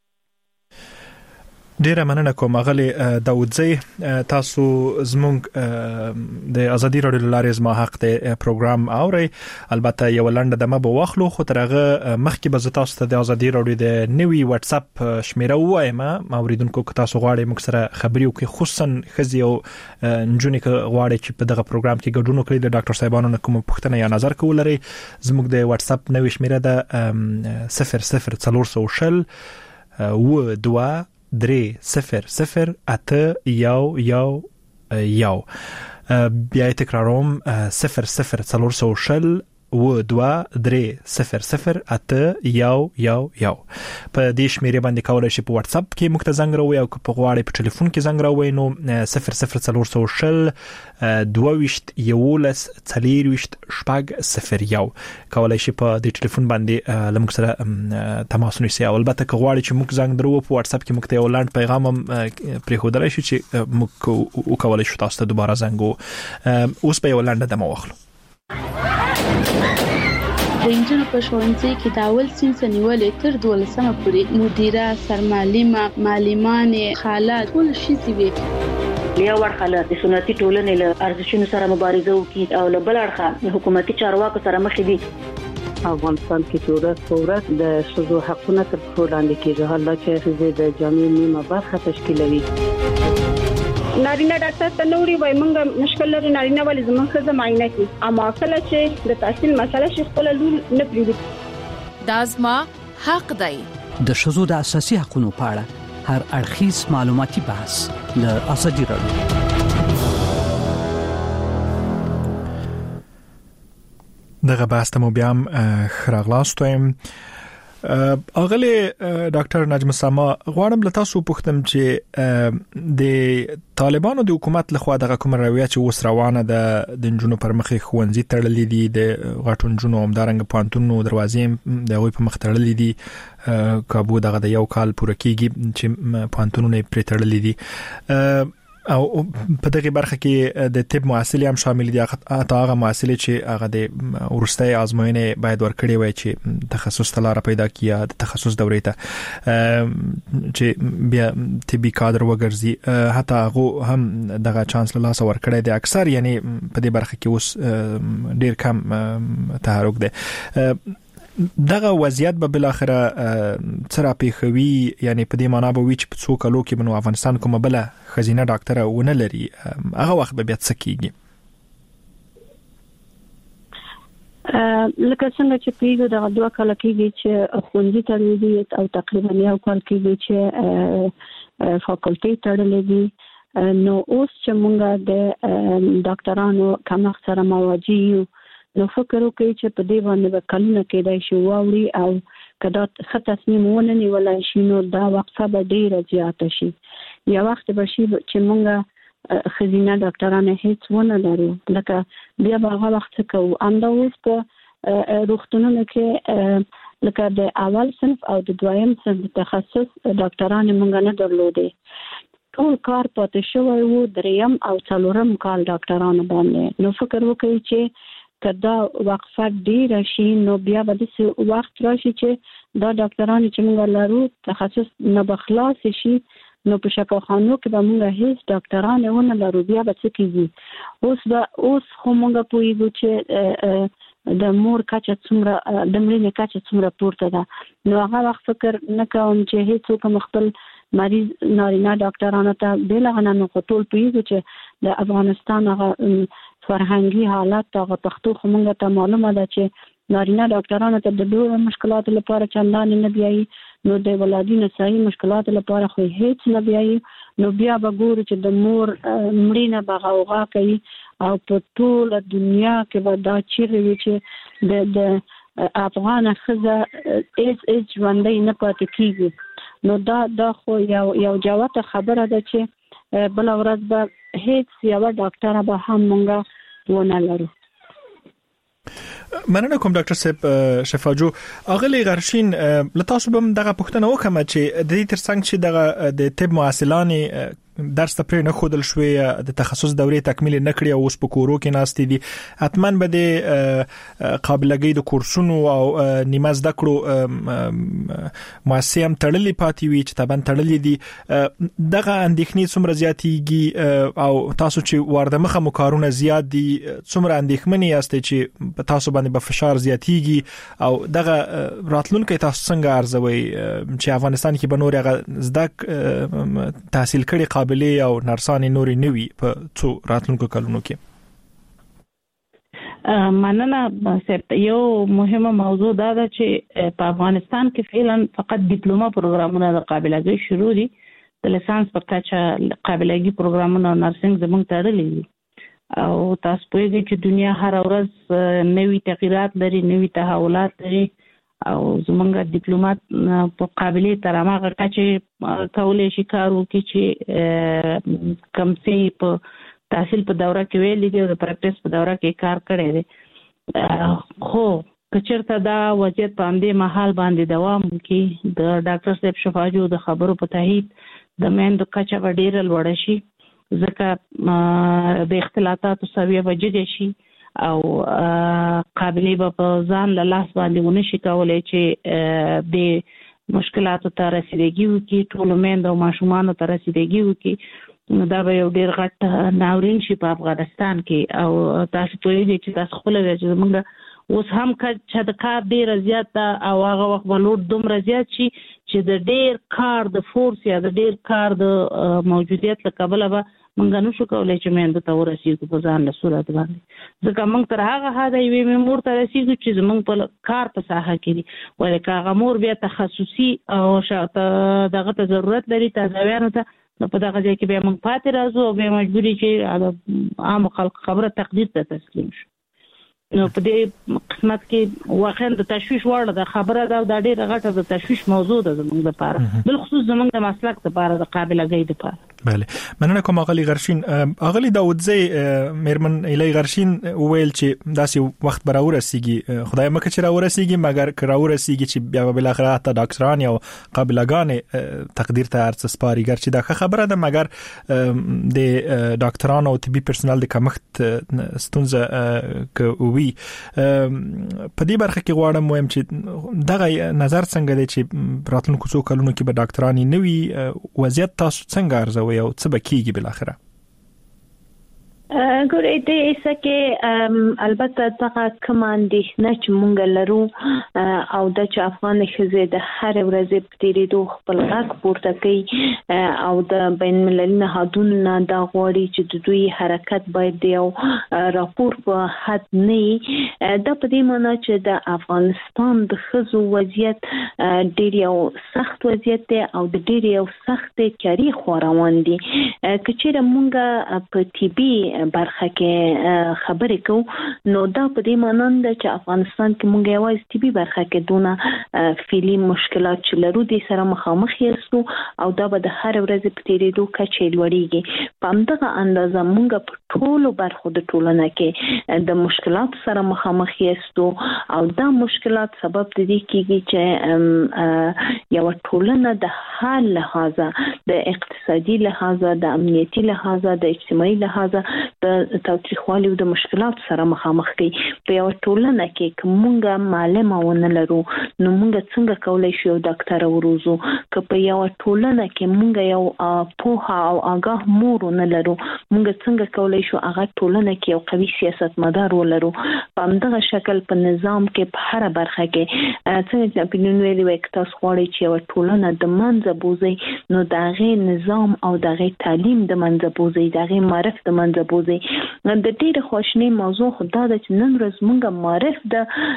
ډیره مننه کوم غلي داوودزی تاسو زمونږ د ازادي رادیو لارې زما حق ته پروګرام اوري البته یو لنډه دمه به واخلو خو ترغه مخکې به تاسو ته د ازادي رادیو د نوي واتس اپ شمیره وایم اوریدونکو که تاسو غواړئ موږ سره خبري وکړئ خصوصا خزي او نجونې که غواړئ چې په دغه پروګرام کې ګډون وکړي د ډاکټر صاحبانو کوم پوښتنه یا نظر کول لري زموږ د واتس اپ نوي شمیره ده صفر صفر څلور شل و دوه درې صفر صفر اته یو یو یو بیا تکراروم صفر صفر څلور شل و دوه درې صفر صفر اته یو یو یو په دې شمیرې باندې کولای شئ په واتس اپ کې موږ ته زنګ راوړئ او په غواړئ په ټلیفون کې زنګ راوړئ نو صفر صفر څلور شل دوه ویشت یولس څلور ویشت شپږ صفر یو کولای شئ په دې ټلیفون باندې لمږ سره تماس ونیسئ او البته که غواړئ چې موږ زنګ درو په واتس اپ کې موږ ته یو لاند پیغام هم پرېښودلی شو چې موږ وکولای شو تاسو ته دوباره زنګ اوس به یو لاند دمه واخلو. د انجنونو په ښوونځي کې د اول صنف نیولې تر دولسمه پورې مدیره سرمعلمه معلمانې خالات ټول شي وي یو ورخاله د سنتي ټولنې له ارزښتونو سره مبارزه وکړي او له بل اړخه حکومتي چارواکو سره مخ دي. افغانستان کې چې ورځ په ورځ د ښځو حقونه تر پښو لاندې کېږي حالا چې ښځې د جامعې نیمه برخه تشکیلوي. نارینه ډاکټر ته نوري وای مونږ مشکل لري نارینه ولې زموږ ښځه معاینه کوي اما کله چې د تحصیل مسله شي خپل لول نه پریږدي دا زما حق دی. د ښځو د اساسي حقوقو په اړه هر اړخیز معلوماتي بحث له ازادي رادیو. دغه بحث ته مو بیا هم خراغلاستویم. اغلی ډاکټر نجم سما غواړم له تاسو پوښتم چې د طالبانو د حکومت لخوا دغه کوم رویه چې اوس روانه ده د جنونو پر مخې ښوونځي تړلې دي د غټون جنونو همدارنګه پوهنتونونو دروازې د هغوی په مخ تړلې دي کابو دغه د یو کال پوره کېږي چې پوهنتونونه پرې تړلې دي او په دغه برخه کې د طب محصلین هم شامل دي اته هغه محصلین چې هغه د ورستۍ ازموینې باید ورکړي وای چې تخصص تلاره پیدا کیا د تخصص دورې ته چې بیا طبي کادر وګرځي حتی هغه هم دغه چانس له لاس ورکړي دي اکثر یعنی په دې برخه کې اوس ډیر کم تحرک دی. دغه وضعیت به بل اخره سره پیښوي یعنی په دې معنا به وي چې په څو کلو کې بنو افغانستان کومه بل خزینه ډاکټر ونه لري هغه وخت به بیا څه کیږي؟ لکه څنګه چې پیږو دغه دوه کال کېږي چې ښوونځي تړلي دي او تقریبا یو کال کېږي چې فاکولټي تړلي دي نو اوس چې موږ د ډاکټرانو کمښت سره مواجه یو نو فکر وکړي چې په دې باندې به کلونه کېدای شي واوري او کدا ښه تصمیم ونه نیولای شي نو دا وقفه به ډېره زیاته شي. یا وخت به شي چې موږ خزینه ډاکټرانه هیڅ ونه لرو لکه بیا به هغه وخت کوو همدا اوس په روغتونونو کې لکه د اول صنف او د دویم صنف تخصص ډاکټرانه موږ نه درلودې ټول کار پاتې شوی وو دریم او څلورم کال ډاکټرانو باندې نو فکر وکړي چې کدا وقفه ډیره شي نو بیا به د وخت راشي چې دا ډاکټرانو چې موږ لرو تخصص نه بخلاص شي نو په شفاخانو کې به موږ هیڅ ډاکټرانو ونه لرو بیا به څه کیږي. اوس به اوس خو موږ پوهیږو چې د مور کچه څومره د مړینې کچه څومره پورته ده نو هغه وخت فکر نه کوم چې هیڅوک خپل مریض نارینه ډاکټرانو ته بلغه نه خطول پوهیږو چې د افغانستان هغه فرهنګي حالت هغه پښتو خمنګ ته معلومه ده چې نارینه ډاکټرانو ته د ډېرو مشکلاتو لپاره چندان نه بیایي نو د ولادي نسایي مشکلاتو لپاره خو هیڅ نه بیایي نو بیا به ګورو چې د مور مړینه به غوغا کوي او په ټول دنیا کې به دا چیرې وي چې د د افغان ښځه ایز ایز ژوندۍ نه پاتې کیږي نو دا دا خو یو یو جوته خبره ده چې بل ورځ به هیڅ یو ډاکټر به هم مونږه ونه لرو. مننه کوم ډاکټر صاحب شفاجو. اغلی غرشین لتاسو بم دغه پښتنه وکم چې د دې ترڅنګ چې دغه د طب محصلان درس ته پرې نه خودل شوې د تخصص دورې تکمیل نه کړې او اوس په کورو کې ناستې دي حتمن به د قابلیت د کورسونو او نیمه زده کړو مؤسسې هم تړلې پاتې وي چې طبعا تړلې دي دغه اندېښنې څومره زیاتېږي او تاسو چې ورده مخه مو کارونه زیات دي څومره اندېښمنې یاستئ چې په تاسو باندې به فشار زیاتېږي او دغه راتلونکي تاسو څنګه ارزوي چې افغانستان کې به نور هغه زده تحصیل کړي قابلیت او نرسانې نورې نوي په څو راتلونکو کلونو کې؟ مننه صاحب. یو مهمه موضوع دا ده چې په افغانستان کې فعلا فقط ډیپلوما پروګرامونه د قابلیت شروع دي د لیسانس په کچه قابلیت پروګرامونه او نرسنګ زموږ تړلې دي او تاسو پوهیږئ چې دنیا هر ورځ نوي تغیرات لري نوي تحولات لري او زمونږ ډیپلوماټ په قابلیت تر هغه کچه کولای شي کار وکړي چې کوم څه په تحصیل په دوره کې ویل دي او د پریکټیس په دوره کې کار کړی دی خو کچرته دا وضعیت په همدې محل باندې دوام وکړي د ډاکټر صاحب شفاجو د خبرو په تایید د میندو کچه به ډیره لوړه شي ځکه د اختلاطاتو سویه به جګه شي او قابلیت به په ځان له لاس باندې ونشي کولای چې د مشکلاتو ته رسیدګي وکړي ټولو میندو او ماشومانو ته رسیدګي وکړي نو دا به یو ډیر غټ ناورین شي په افغانستان کې او تاسو پوهیږئ چې تاسو خپل چې موږ اوس هم چې د کار ډیر زیات او هغه وخت ولور دومره زیات شي چې د ډیر کار د فورس یا د ډیر کار د موجودیت له کبله به موږ نه شو کولای چې میندو ته ورسیږو په ځان له صورت باندې ځکه موږ تر هغه حده یوې مور ته رسیږو چې زموږ په کار په ساحه کې دي ولې که هغه مور بیا تخصصي او دغه ته ضرورت لري تازهویانو ته نو په دغه ځای کې بیا موږ پاتې راځو او بیا مجبوري چې عام خلک خبره تقدیر ته تسلیم شو نو په دې قسمت کې واقعا د تشویش وړ د خبره دا د ډېر غټه د تشویش موضوع ده زموږ لپاره بل خصوص زموږ د مسلک لپاره د قابلیت لپاره. بله مننه کوم اغلی غرشین. اغلی داودزی میرمن الی غرشین ویل چې داسې وخت به راورسیږي خدای مکه چې راورسیږي مګر که راورسیږي چې بیا به بالاخره حتی ډاکټران او قابلګان تقدیر ته ارڅ سپاری ګر چې دا خبره ده مګر د ډاکټرانو او طبي پرسنل د کمښت ستونزه کوي په دې برخه کې غواړم وایم چې دغه نظر څنګه دی چې راتلونکو څو کلونو کې به ډاکټرانی نوي وضعیت تاسو څنګه ارزوي او څه به کیږي بل اخره؟ ګورې دې اسکه البته دغه کماندې نه چې مونږ لرو او د چې افغان ښځې د هر ورځې په تیریدو خپل غږ پورته کوي او د بین المللي نهادونو نه دا غواړي چې د دوی حرکت باید د یو راپور په حد نه وي دا په دې معنی چې د افغانستان د ښځو وضعیت ډېر یو سخت وضعیت دی او د ډېر یو سخت کاري خوا روان دي که چېرې مونږ په طبي برخه کې خبرې کوو نو دا په دې معنی ده چې افغانستان کې مونږ یوازې طبي برخه کې دونه فعلي مشکلات چې لرو دي سره مخامخ یاستو او دا به د هر ورځې په تیریدو کچې لوړیږي په همدغه اندازه مونږ په ټولو برخو د ټولنه کې د مشکلات سره مخامخ یاستو او دا مشکلات سبب د دې کېږي چې یو ټولنه د حال لحاظه د اقتصادي لحاظه د امنیتي لحاظه د اجتماعي لحاظه د تاوتریخوالي او د مشکلات سره مخامخ دي په یو ټولنه کې کومه معلومه ونه لرو نو موږ څنګه کولای شو ډاکټر وروزو که په یو ټولنه کې موږ یو پوهه او آگاه مور نه لرو موږ څنګه کولای شو هغه ټولنه کې یو قوي سیاستمدار ولرو په همدغه شکل په نظام کې په هر برخه کې څنګه چې په نوې ویک تاسو غواړئ چې یو ټولنه د منځه بوزي نو دغه نظام او دغه تعلیم د منځه بوزي دغه معرف د منځه بوزي د ډېر خوشنی موضوع خدای د نن ورځ مونږه معرف د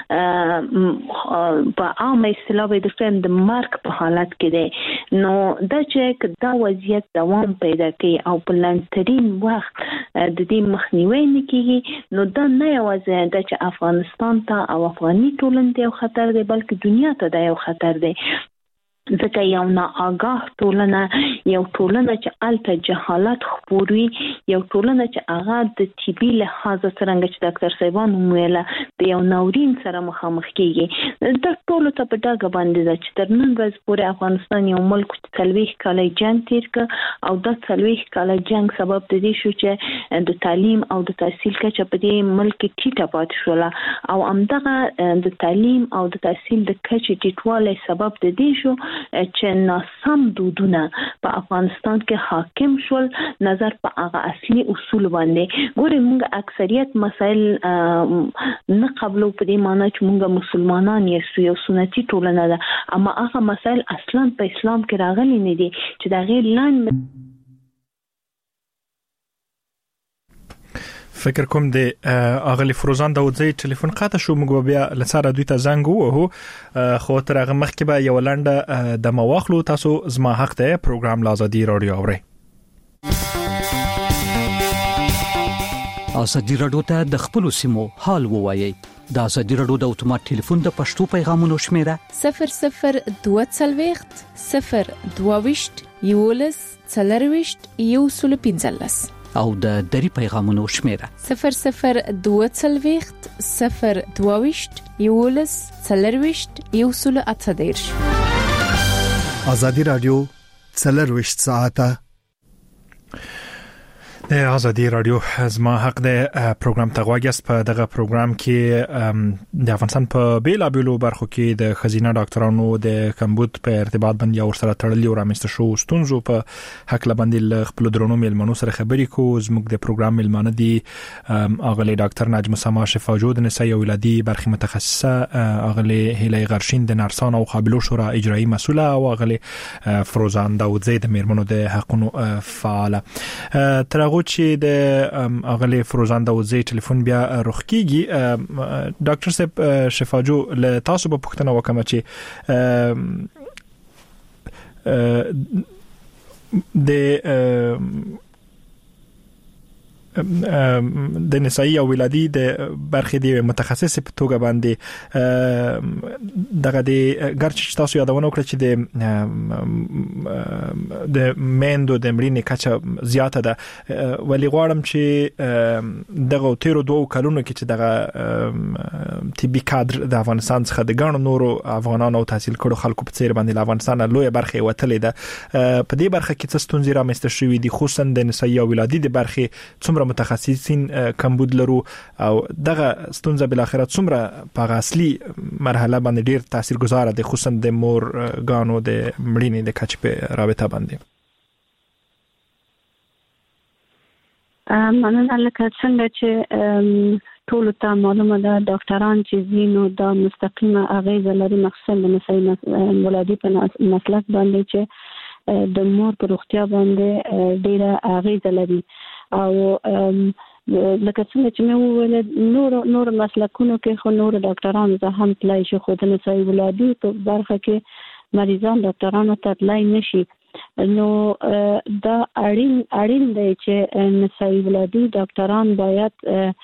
په عامه اصطلاح د فهم د مارک په حالت کې دی نو دا چې دا وضعیت دوام پیدا کوي او په لنډترین وخت د دې مخنیوي نه کیږي نو دا نه یوازې د چې افغانستان ته او افغاني ټولنې ته یو خطر دی بلکې دنیا ته دا یو خطر دی ځکه یو ناآگاه ټولنه یو ټولنه چې الته جهالت خپروي یو ټولنه چې هغه د طبي لحاظ څنګه چې ډاکټر صاحبان ویله د یو ناورین سره مخامخ کیږي د ټولو ته په ډاګه باندې ده چې تر نن ورځې پورې افغانستان یو ملک چې څلوېښت کاله جنګ تیر کړ او دا څلوېښت کاله جنګ سبب د دې شو چې د تعلیم او د تحصیل کچه په دې ملک کې ټیټه پاتې شوله او همدغه د تعلیم او د تحصیل د کچې ټیټوالی سبب د دې شو چې ناسم دودونه په افغانستان کې حاکم شول نظر په هغه اصلي اصول باندې ګورې موږ اکثریت مسایل نه قبلو په دې معنی چې موږ مسلمانان یو یو سنتي ټولنه ده اما هغه مسایل اصلا په اسلام کې راغلي نه دي چې دا غیر لاندې فکر کوم د اغلی فروزان داودزی ټلیفون قاطع شو موږ بیا لساره دوی ته زنګ ووهو خو تر هغه مخکې به یو لنډه د مواخلو تاسو زما حق ته پروګرام لازادي رادیو اوري ازادي رادیو ته د خپل سیمو حال ووایي د ازادي رادیو د اتومات ټلیفون د پښتو پیغامونو شمیره صفر صفر دوه څلوېښت صفر دوه ویشت یولس څلرویشت یو سل پنځلس او د دری پیغامونو شمیره صفر صفر دوه څلوېښت صفر دوه ویشت یولس څلرویشت یو سل اته دېرش ازادي رادیو څلرویشت ساعته د ازادي رادیو زما حق د پروګرام تغواګس په دغه پروګرام کې د افغانستان په بیلا بیلو برخو کې د خزینه ډاکټرانو د کمبود په ارتباط باندې او سره تړلې او رامست شو ستونزو په حق لباندې خپل درونو میلمنو سره خبرې کو زموږ د پروګرام میلمانه دي اغلی ډاکټر نجم سما شفاجو د نسایي او ولادي برخه متخصصه اغلی هیلای غرشین د نرسان او قابلو شورا اجرایی مسؤله او اغلی فروزان داودزی د میرمنو د حقوقو فعال تر چې د اغلی فروزان داودزی ټلیفون بیا رخکیږي ډاکټر صاحب شفاجو له تاسو په پوښتنه وکم چې د د نسایي او ولادي د برخې د متخصص په توګه باندې دغه د ګرچ تاسو یادونه وکړه چې د د میندو د مړینې کچه زیاته ده ولی غواړم چې دغه تیرو دوه کلونو کې چې دغه طبي کادر د افغانستان څخه د ګڼو نورو افغانانو او تحصیل کړو خلکو په څیر باندې افغانستان لوی برخه وتلې ده په دې برخه کې څه ستونزې رامنځته شوې دي خصوصا د نسایي او ولادي د برخې څومره متخصصین کمبود لرو او دغه ستونزه بل اخرت څومره په اصلي مرحله باندې ډیر تاثیرګذار ده خصوصا د مور غانو د مړینې د کچ په رابطه باندې مننه لکه څنګه چې ټول ته معلومه ده ډاکټران چې زینو د مستقیمه اغیزه لري مخصوصا د نسایي ولادي په مسلک باندې چې د مور په روغتیا باندې ډیره اغیزه لري او لکه څنګه چې مې وویل نور نور مسلکونو کې خو نور ډاکټران زه هم تلای شي خو د نسایي ولادي په برخه کې مریضان ډاکټرانو ته تلای نشي نو دا اړین اړین دی چې نسایي ولادي ډاکټران باید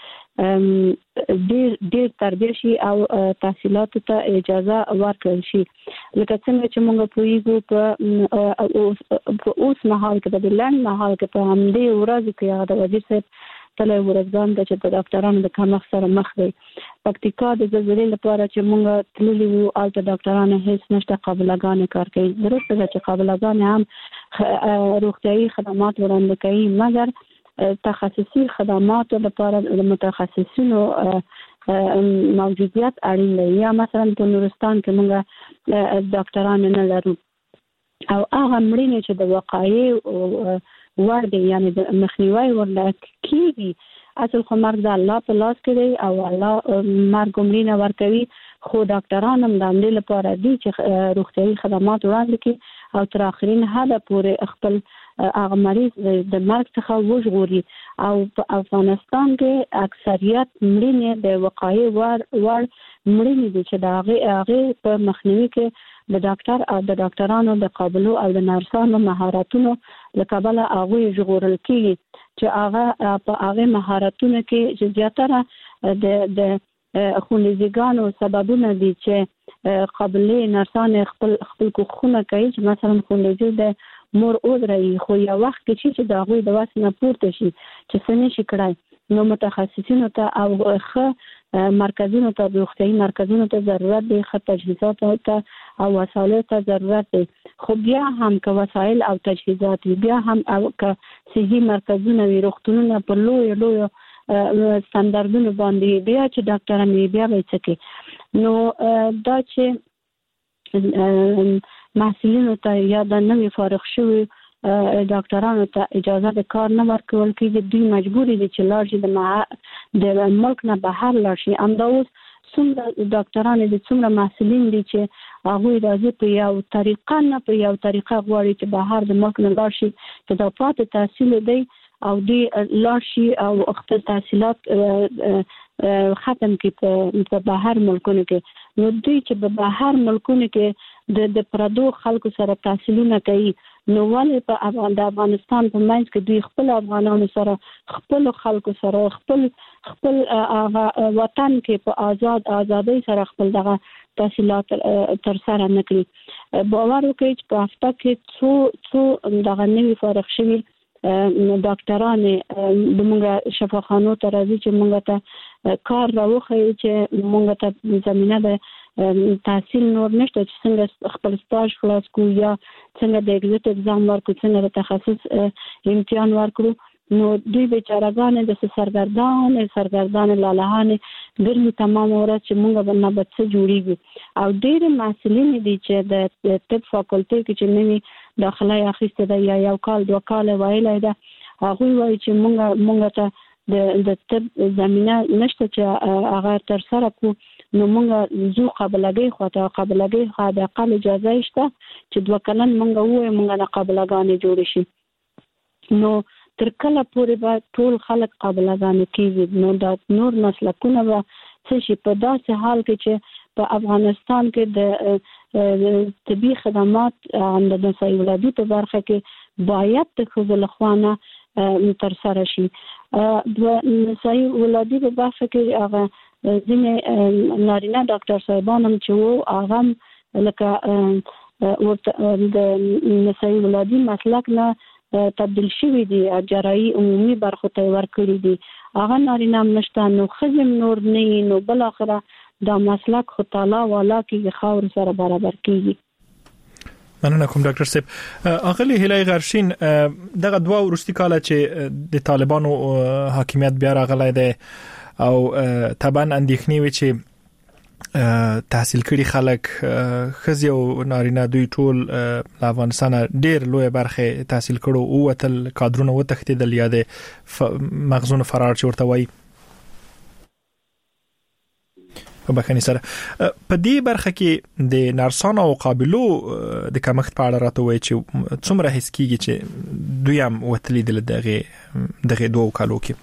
ډیر ډیر تربیه شي او تحصیلات ته اجازه ورکړل شي لکه څنګه چې موږ پوهیږو په اوس مهال کې د لاند مهال کې په همدې ورځ کې د وزیر صاحب تل ورځان د چې د ډاکټرانو د کمښت سره مخ دي پکتیکا د زلزلې لپاره چې موږ تللی وو الته ډاکټرانو هیڅ نشته قابلګان کار کوي درسته چې قابلګان هم روغتيایي خدمات وړاندې کوي مګر تخصصي خدمات لپاره د متخصصینو موجودیت اړین دی یا مثلا په نورستان کې موږ ډاکټران نه لرو او هغه مړینې چې د وقایع ورده یعنی د مخنیوي ورده کیږي اصل خو مرګ د الله په لاس کې دی او الله مرګ مړینه ورکوي خو ډاکټران هم د دې لپاره دي چې روغتيایي خدمات وړاندې کړي او تر اخرین حد پورې خپل هغه مریض د مرګ څخه وژغوري او په افغانستان کې اکثریت مړینې د وقایع ور ور مړینې دي چې د هغه هغه په مخنیوي کې د ډاکټر او د ډاکټرانو د قابلو او د نرسانو مهارتونو لکبله هغه ژغورل کیږي چې هغه په هغه مهارتونو کې چې زیاتره د د خونریزګانو سببونه دي چې قابلیت نرسان خپل خپل کوخونه کوي چې مثلا خونریزي د مور اودري خو یو وخت کې چې د هغه د واسنه پورته شي چې څنګه شي کړای نو متخصصینو ته او خه مرکزونو ته روغتیايي مرکزونو ته ضرورت دی، خه تجهیزات ته او وسایل ته ضرورت دی. خو بیا هم که وسایل او تجهیزات بیا هم او که صحي مرکزونه وي، روغتونونه په لوی لوی ستاندردونو باندې بیا چې ډاکټران بیا به څه کوي. نو دا چې محصلینو ته یا د نوې فارغ شوي ډاکټرانو ته اجازه د کار نه ورکول کېږي، دوی مجبور دي چې لاړ شي د د ملک نه بهر لاړ شي. همدا اوس څومره ډاکټران دي، څومره محصلین دي چې هغوی راځي په یو طریقه نه په یو طریقه غواړي چې بهر د ملک نه لاړ شي، چې دا پاتې تحصیل دی او دی لاړ شي او خپل تحصیلات ختم کړي په بهر ملکونو کې. نو دوی چې په بهر ملکونو کې د د پردو خلکو سره تحصیلونه کوي، نو ولې په د افغانستان په منځ کې دوی خپل افغانانو سره خپل خلکو سره خپل خپل وطن کې په آزاد ازادۍ سره خپل دغه تحصیلات تر سره نه کړي؟ باور وکړئ چې په هفته کې څو څو دغه نوي فارغ شوي ډاکټران د موږ شفاخانو ته راځي چې موږ ته کار راوخی چې موږ ته زمینه د تحصیل نور نشته چې څنګه خپل سټاژ خلاص کړو یا څنګه د ایگزیټ اگزام ورکړو، څنګه د تخصص امتحان ورکړو. نو دوی بیچارهګان د سرګردان سرګردان لالهانه ګرمي تمام ورځ چې موږ نه بچ جوړیږي. او ډېر محصلین دي چې د طب فاکولټي کې چې نوې داخله اخیسته ده یا یو کال دوه کال ویلای ده، هغه وایي چې موږ موږ ته د د طب زمينه نشته چې هغه تر سره کو. نو موږ زو قابلګي خو ته قابلګي خو د اقل اجازه شته چې دوه کلن موږ وې موږ نه قابلګانې جوړ شي. نو تر کله پورې به ټول خلک قابلګانې کیږي؟ نو دا نور مسلکونه به څه شي؟ په داسې حال کې چې په افغانستان کې د طبي خدمات د نسایي ولادي په برخه کې باید د ښځو لخوا نه تر سره شي. د نسایي ولادي په برخه کې هغه ځینې نارینه ډاکټر صاحبان هم چې وو هغه لکه ورته د نسایي ولادي مسلک نه تبدیل شوی دي، جراحي عمومي برخو ته ورکړي دي، هغه نارینه هم نشته. نو ښځې نور نه نو بل اخره دا مسلک خو تعالی والا کې خاور سره برابر کیږي. مننه کوم ډاکټر صاحب. اغلی هلای غرشین دغه دوا ورستي کاله چې د طالبانو حاکمیت بیا راغلی دی او طبعا اندېښنې وي چې تحصیل کړي خلک خزي او نارینه دوی ټول له افغانستان ډېر لوی برخه تحصیل کړو او وتل کادرونه وتښتیدل یا د مغزون فرار چې ورته وایي. په بخښنې سره په دې برخه کې د نرسانو او قابلو د کمښت په اړه راته وایي چې څومره حس کیږي چې دوی هم وتلیدل دغه دغه دوه کالو کې؟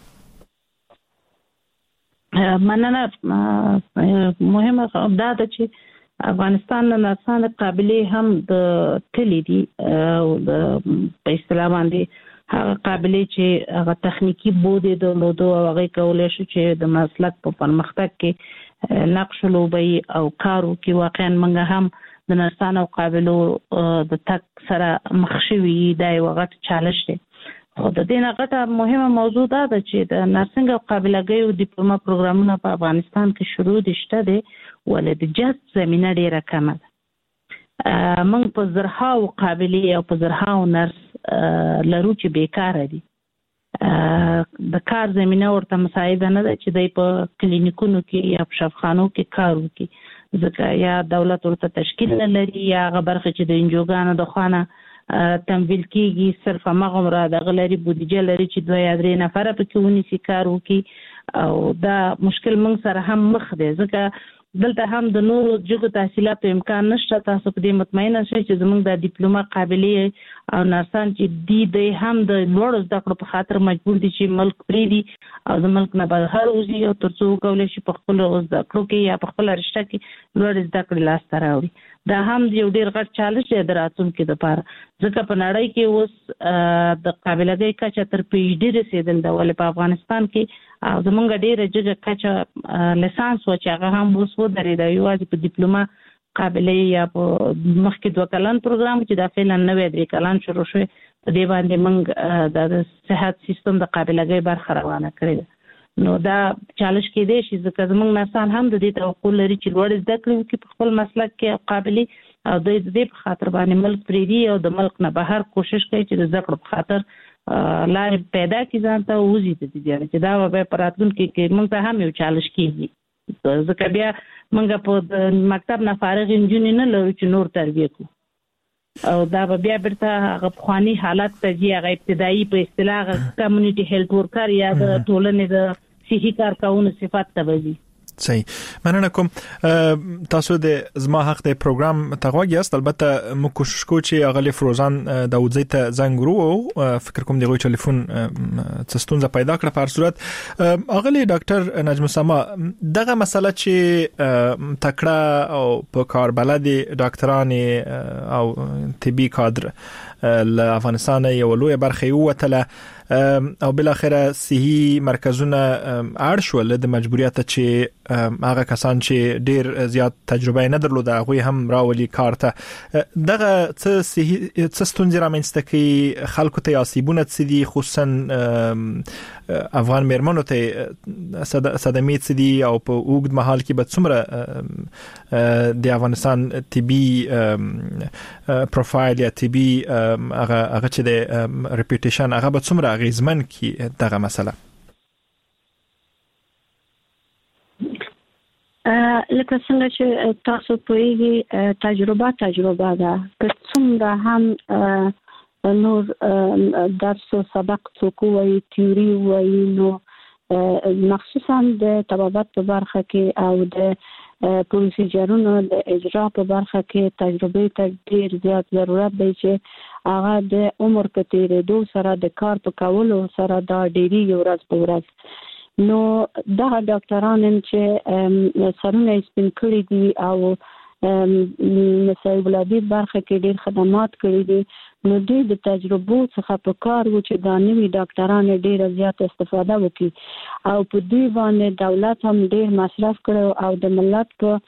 مننه. مهمه دا ده چې افغانستان نه نرسان قابلیت هم د تللی دي او په اصطلاح باندې هغه قابلیت چې هغه تخنیکی بودی درلودو او هغه کولای شو چې د مسلک په پرمختګ کې نقش لوبي او کارو کې واقعا موږ هم د نرسان او قابلو د تک سره مخ شوي دا یو غټ چالش دی. خو د دې نه غټه مهمه موضوع دا ده چې د نرسنګ او قابلګۍ او ډیپلوما پروګرامونه په افغانستان کې شروع دي شته دي ولې د جذب زمينه ډیره کمه ده. موږ په زرهاو قابلې او په زرهاو نرس لرو چې بیکاره دي. د کار زمينه ورته مساعده نه ده چې د په کلینیکونو کې یا په شفاخانو کې کار وکړي، ځکه یا دولت ورته تشکیل نه لري یا هغه برخه چې د انجوګانو د خوانه تمویل کیږي صرف هغه مراد غلري بودیجه لري چې دوه یا درې نفر پکې ونیسي کار وکړي. او دا مشکل موږ سره هم مخ دی ځکه دلته هم د نورو جګو تحصیلاتو امکان نشته. تاسو په دې مطمئنه شئ چې زموږ د ډیپلوما قابلیت او نرسان چې دی دی هم د لوړو زده کړو په خاطر مجبور دي چې ملک پرېږدي او د ملک نه بهر وځي او تر څو وکولی شي په خپلو زده کړو کې یا په خپله رشته کې لوړې زده کړې لاسته راوړي. دا هم یو ډېر غټ چالش دی د راتلونکي دپاره ځکه په نړۍ کې اوس د قابلګۍ کچه تر پی ایچ ډي رسېدل ده ولې په افغانستان کې او زمونږ ډیره جګه کچه لیسانس و چې هغه هم اوس ودرېده یوازې په ډیپلوما قابلې یا په مخکې دوه کلن پروګرام چې دا فعلا نوې درې کلن شروع شوی په دې باندې موږ د صحت سیستم د قابلګۍ برخه روانه کړې ده نو دا چالش کېدای شي ځکه زموږ نسل هم د دې توقع لري چې لوړ زده کړې وکړي په خپل مسلک کې قابلې او د دې په خاطر باندې ملک پریدي او د ملک نه بهر کوشش کوي چې د زده کړو په خاطر لارې پیدا کړي ځان ته وځي د دې چې دا به په راتلونکي کې موږ ته هم یو چالش کېږي ځکه بیا موږ په مکتب نه فارغ انجونې نه لرو چې نور تربیه کوو او دا به بیا بیرته هغه پخواني حالت ته ځي هغه ابتدایي په اصطلاح کمیونټي هیلث ورکر یا د ټولنې د صحي کارکونو صفات ته وځي صحیح مننه کوم تاسو د زما حق د پروګرام تغواګی است البته مو کوشش کوو چې اغلی فروزان داوودزی ته زنګ ورو فکر کوم دغه ټلیفون څستونزه پیدا کړه په صورت اغلی ډاکټر نجم سما دغه مسله چې تکړه او په کار بلد ډاکټران او طبي کادر له افغانستان یو لوی برخه وته او بل اخره صحي مرکزونه اړ شول د مجبوریت چې هغه کسان چې ډیر زیات تجربه نه درلوده هغه هم راولي کارته دغه څه صحي څه ستونزې رامنځته کوي خلکو ته یاسیبونه څدي خصوصا افغان میرمنو ته صدمې څدي او په اوږد مهال کې به څومره د افغانستان طبي پروفایل یا طبي هغه هغه چې د ریپیټیشن هغه به څومره غیزمن کی دغه مسله لکه څنګه چې تاسو پوهیږئ تجربه تجربه ده که څومره هم نور درس او سبق څوک وایي تیوري وایي نو مخصوصا د طبابت په برخه کې او د پروسیجرونو د اجرا په برخه کې تجربه ته ډیر زیات ضرورت دی چې هغه د عمر په تیریدو سره د کار په کولو سره دا ډیری یو ورځ په ورځ نو دا ډاکټران چې سرونه سپین کړي دي او نسای ولادي برخه کې ډیر خدمات کړي دي نو د تجربو څخه په کار و چې دا نوي ډاکټران ډیر زیات استفاده وکړي او په دې باندې دولت هم ډیر مصرف کړو او د ملت په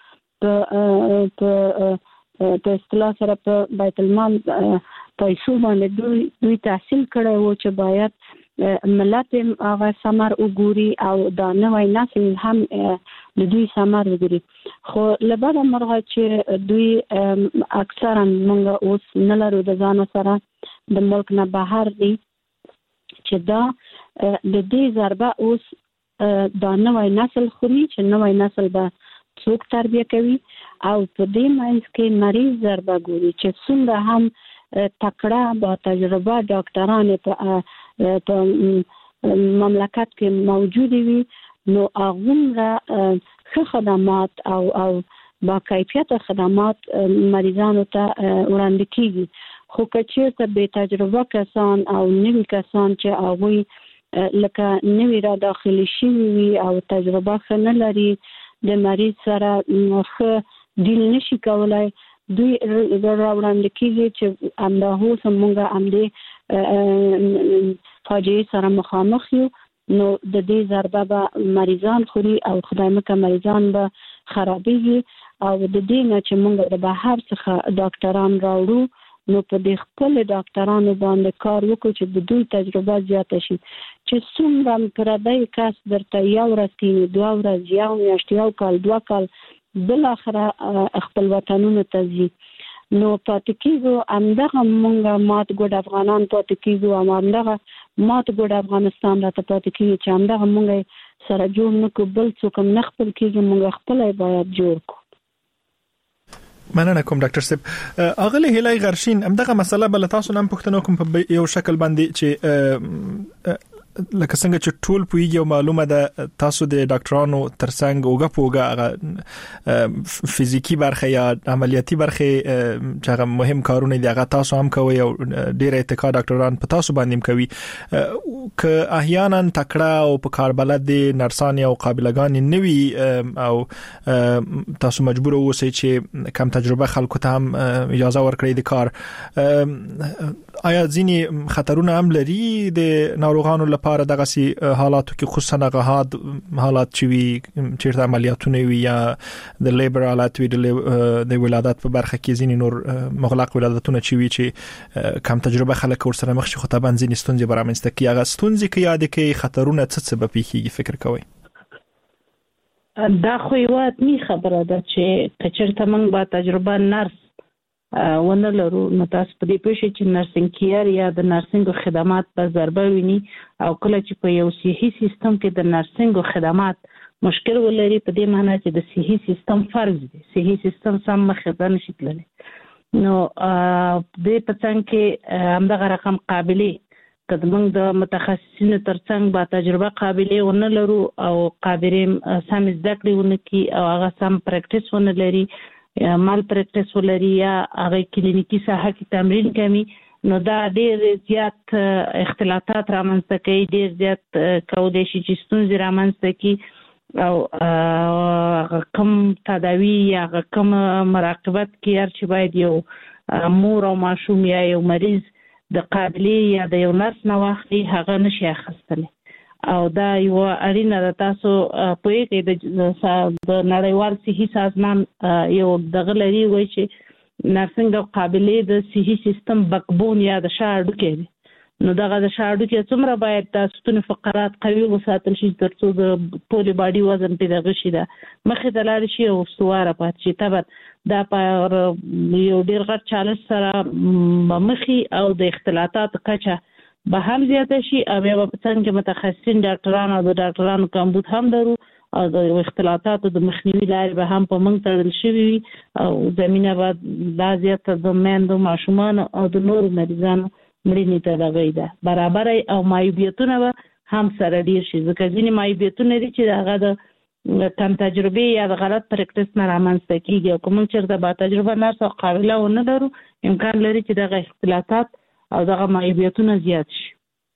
په په اصطلاح سره په بیت المال پیسو باندې دوی دوی تحصیل کړو چې باید ملت هغه ثمر وګوري او دا نوې نسل هم د دوی ثمر وګوري خو لبره مرغه چې دوی اکثرا موږ اوس نه لرو د ځان سره د ملک نه بهر دي چې دا د دې ضربه اوس دا نوې نسل خوري چې نوې نسل به څوک تربیه کوي او په دې معنی کې مریض ضربه ګوري چې څومره هم تکړه با تجربه ډاکټران په په مملکت کې موجود وي نو هغه ښه خدمات او او با کیفیت خدمات مریضانو ته وړاندې کیږي خو کچېرته به تجربه کسان او نوي کسان چې هغه لکه نوي را داخلي شي وي او تجربه ښه نه لري د مریض سره ښه ډیل نشي کولای دوی راوړاندې کیږي چې امدا هو سمونګه امدې فاجعه سره مخامخ یو نو د دې ضربه به مریضان خوري او خدای مکه مریضان به خرابېږي او د دې نه چې موږ د بهر څخه ډاکټران راوړو نو په دې خپل ډاکټرانو باندې کار وکړو چې د دوی تجربه زیاته شي چې څومره پردی کس درته یو ورځ کې دوه ورځې یو میاشت یو کال دوه کال بل اخره خپل وطنونو ته ځي نو پاتې کېږو همدغه مونږ مات ګوډ افغانان پاتې کېږو او همدغه مات ګوډ افغانستان راته پاتې کېږي چې همدغه مونږ سره جوړ نه کړو بل څوک هم نه خپل کېږي مونږ خپل باید جوړ کړو مننه کوم ډاکټر صاحب اغلی هلای غرشین همدغه مسله بل تاسو نن پښتنو کوم په یو شکل باندې چې لکه څنګه چې ټول پویږي او معلومه ده تاسو د ډاکټرانو ترڅنګ اوګه پوګه فزیکی برخه یا عملیاتي برخه چې هغه مهم کارونه دي هغه تاسو هم کوي او ډیر اتکا ډاکټران په تاسو باندې کوي ک احیانا تکړه او په کار بلد دي نرسان او قابلګان نوي او تاسو مجبور اوسئ چې کم تجربه خلکو ته هم اجازه ورکړئ د کار آیا ځینی خطرونه هم لري د ناروغانو لپاره لپاره دغه سي حالاتو کې خصوصا غهاد حالات چې وی چیرته عملیاتونه وی یا د لیبر حالات وی د ولادت په برخه کې ځینې نور مغلق ولادتونه چې وی چې کم تجربه خلک ور سره مخ شي خو طبعا ځینې ستونزې برامنسته کې هغه ستونزې کې یاد کې خطرونه څه څه به پیږي فکر کوي. دا خو یو اتمی خبره ده چې کچرته موږ با تجربه نرس ونه لرو نو تاسو په دې پوه شئ چې نرسنګ کیر یا د نرسنګ خدمات په ضربه ویني او کله چې په یو صحي سیستم کې د نرسنګ خدمات مشکل ولري په دې معنی چې د صحي سیستم فرض دی صحي سیستم سم مخه نشي تللی نو د پڅنګ کې همدغه رقم قابلیت کدمنګ د متخصصینو ترڅنګ با تجربه قابلیت ونه لرو او قابلیم سم زده کړی ونه کی او هغه سم پریکټیس ونه لري مال پریکټیس ولري یا هغه کلینیکی ساحه کې تمرین کمی نو دا ډېر زیات اختلافات رامنځته کوي ډېر زیات کولای شي چې ستونزې رامنځته کوي او کوم تداوی یا کوم مراقبت کې هر چې باید یو مور او ماشوم یا یو مریض د قابلیت یا د یو نرس نه واخلي هغه نشي اخیستلی او دا یو اړینه ده تاسو پوهیږئ د نړیوال صحي سازمان یو دغه لري وایي چې نرسنګ او قابلیت د صحي سیستم بکبون یا د شا هډوکی دی نو دغه د شا هډوکی څومره باید د ستوني فقرات قوي وساتل شي تر څو د ټولې باډي وزن پې دغه شي ده مخې ته لاړ شي او استواره پاتې شي طبعا دا په یو ډېر غټ چالش سره مخې او د اختلافاتو کچه به هم زیاته شي او بیا به په څنګه متخصصین ډاکټران او د ډاکټرانو کمبود هم درو او د اختلافاتو د مخنیوي لارې به هم په موږ تړل شوي وي او زمینه به لا زیاته د میندو ماشومانو او د نورو مریضانو مړینې ته لګوي ده برابر او معیوبیتونه به هم سره ډېر شي ځکه ځینې معیوبیتونه دي چې هغه د کم تجربه یا د غلط پریکټیس نه رامنځته کیږي او کوم چیرته با تجربه نرس او قابله ونه لرو امکان لري چې دغه اختلافات او دغه معیوبیتونه زیات شي.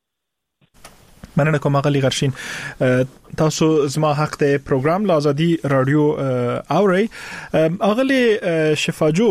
مننه کوم غلی غرشین تاسو زما حق ته پروګرام لازادي رادیو اوري اغلی شفاجو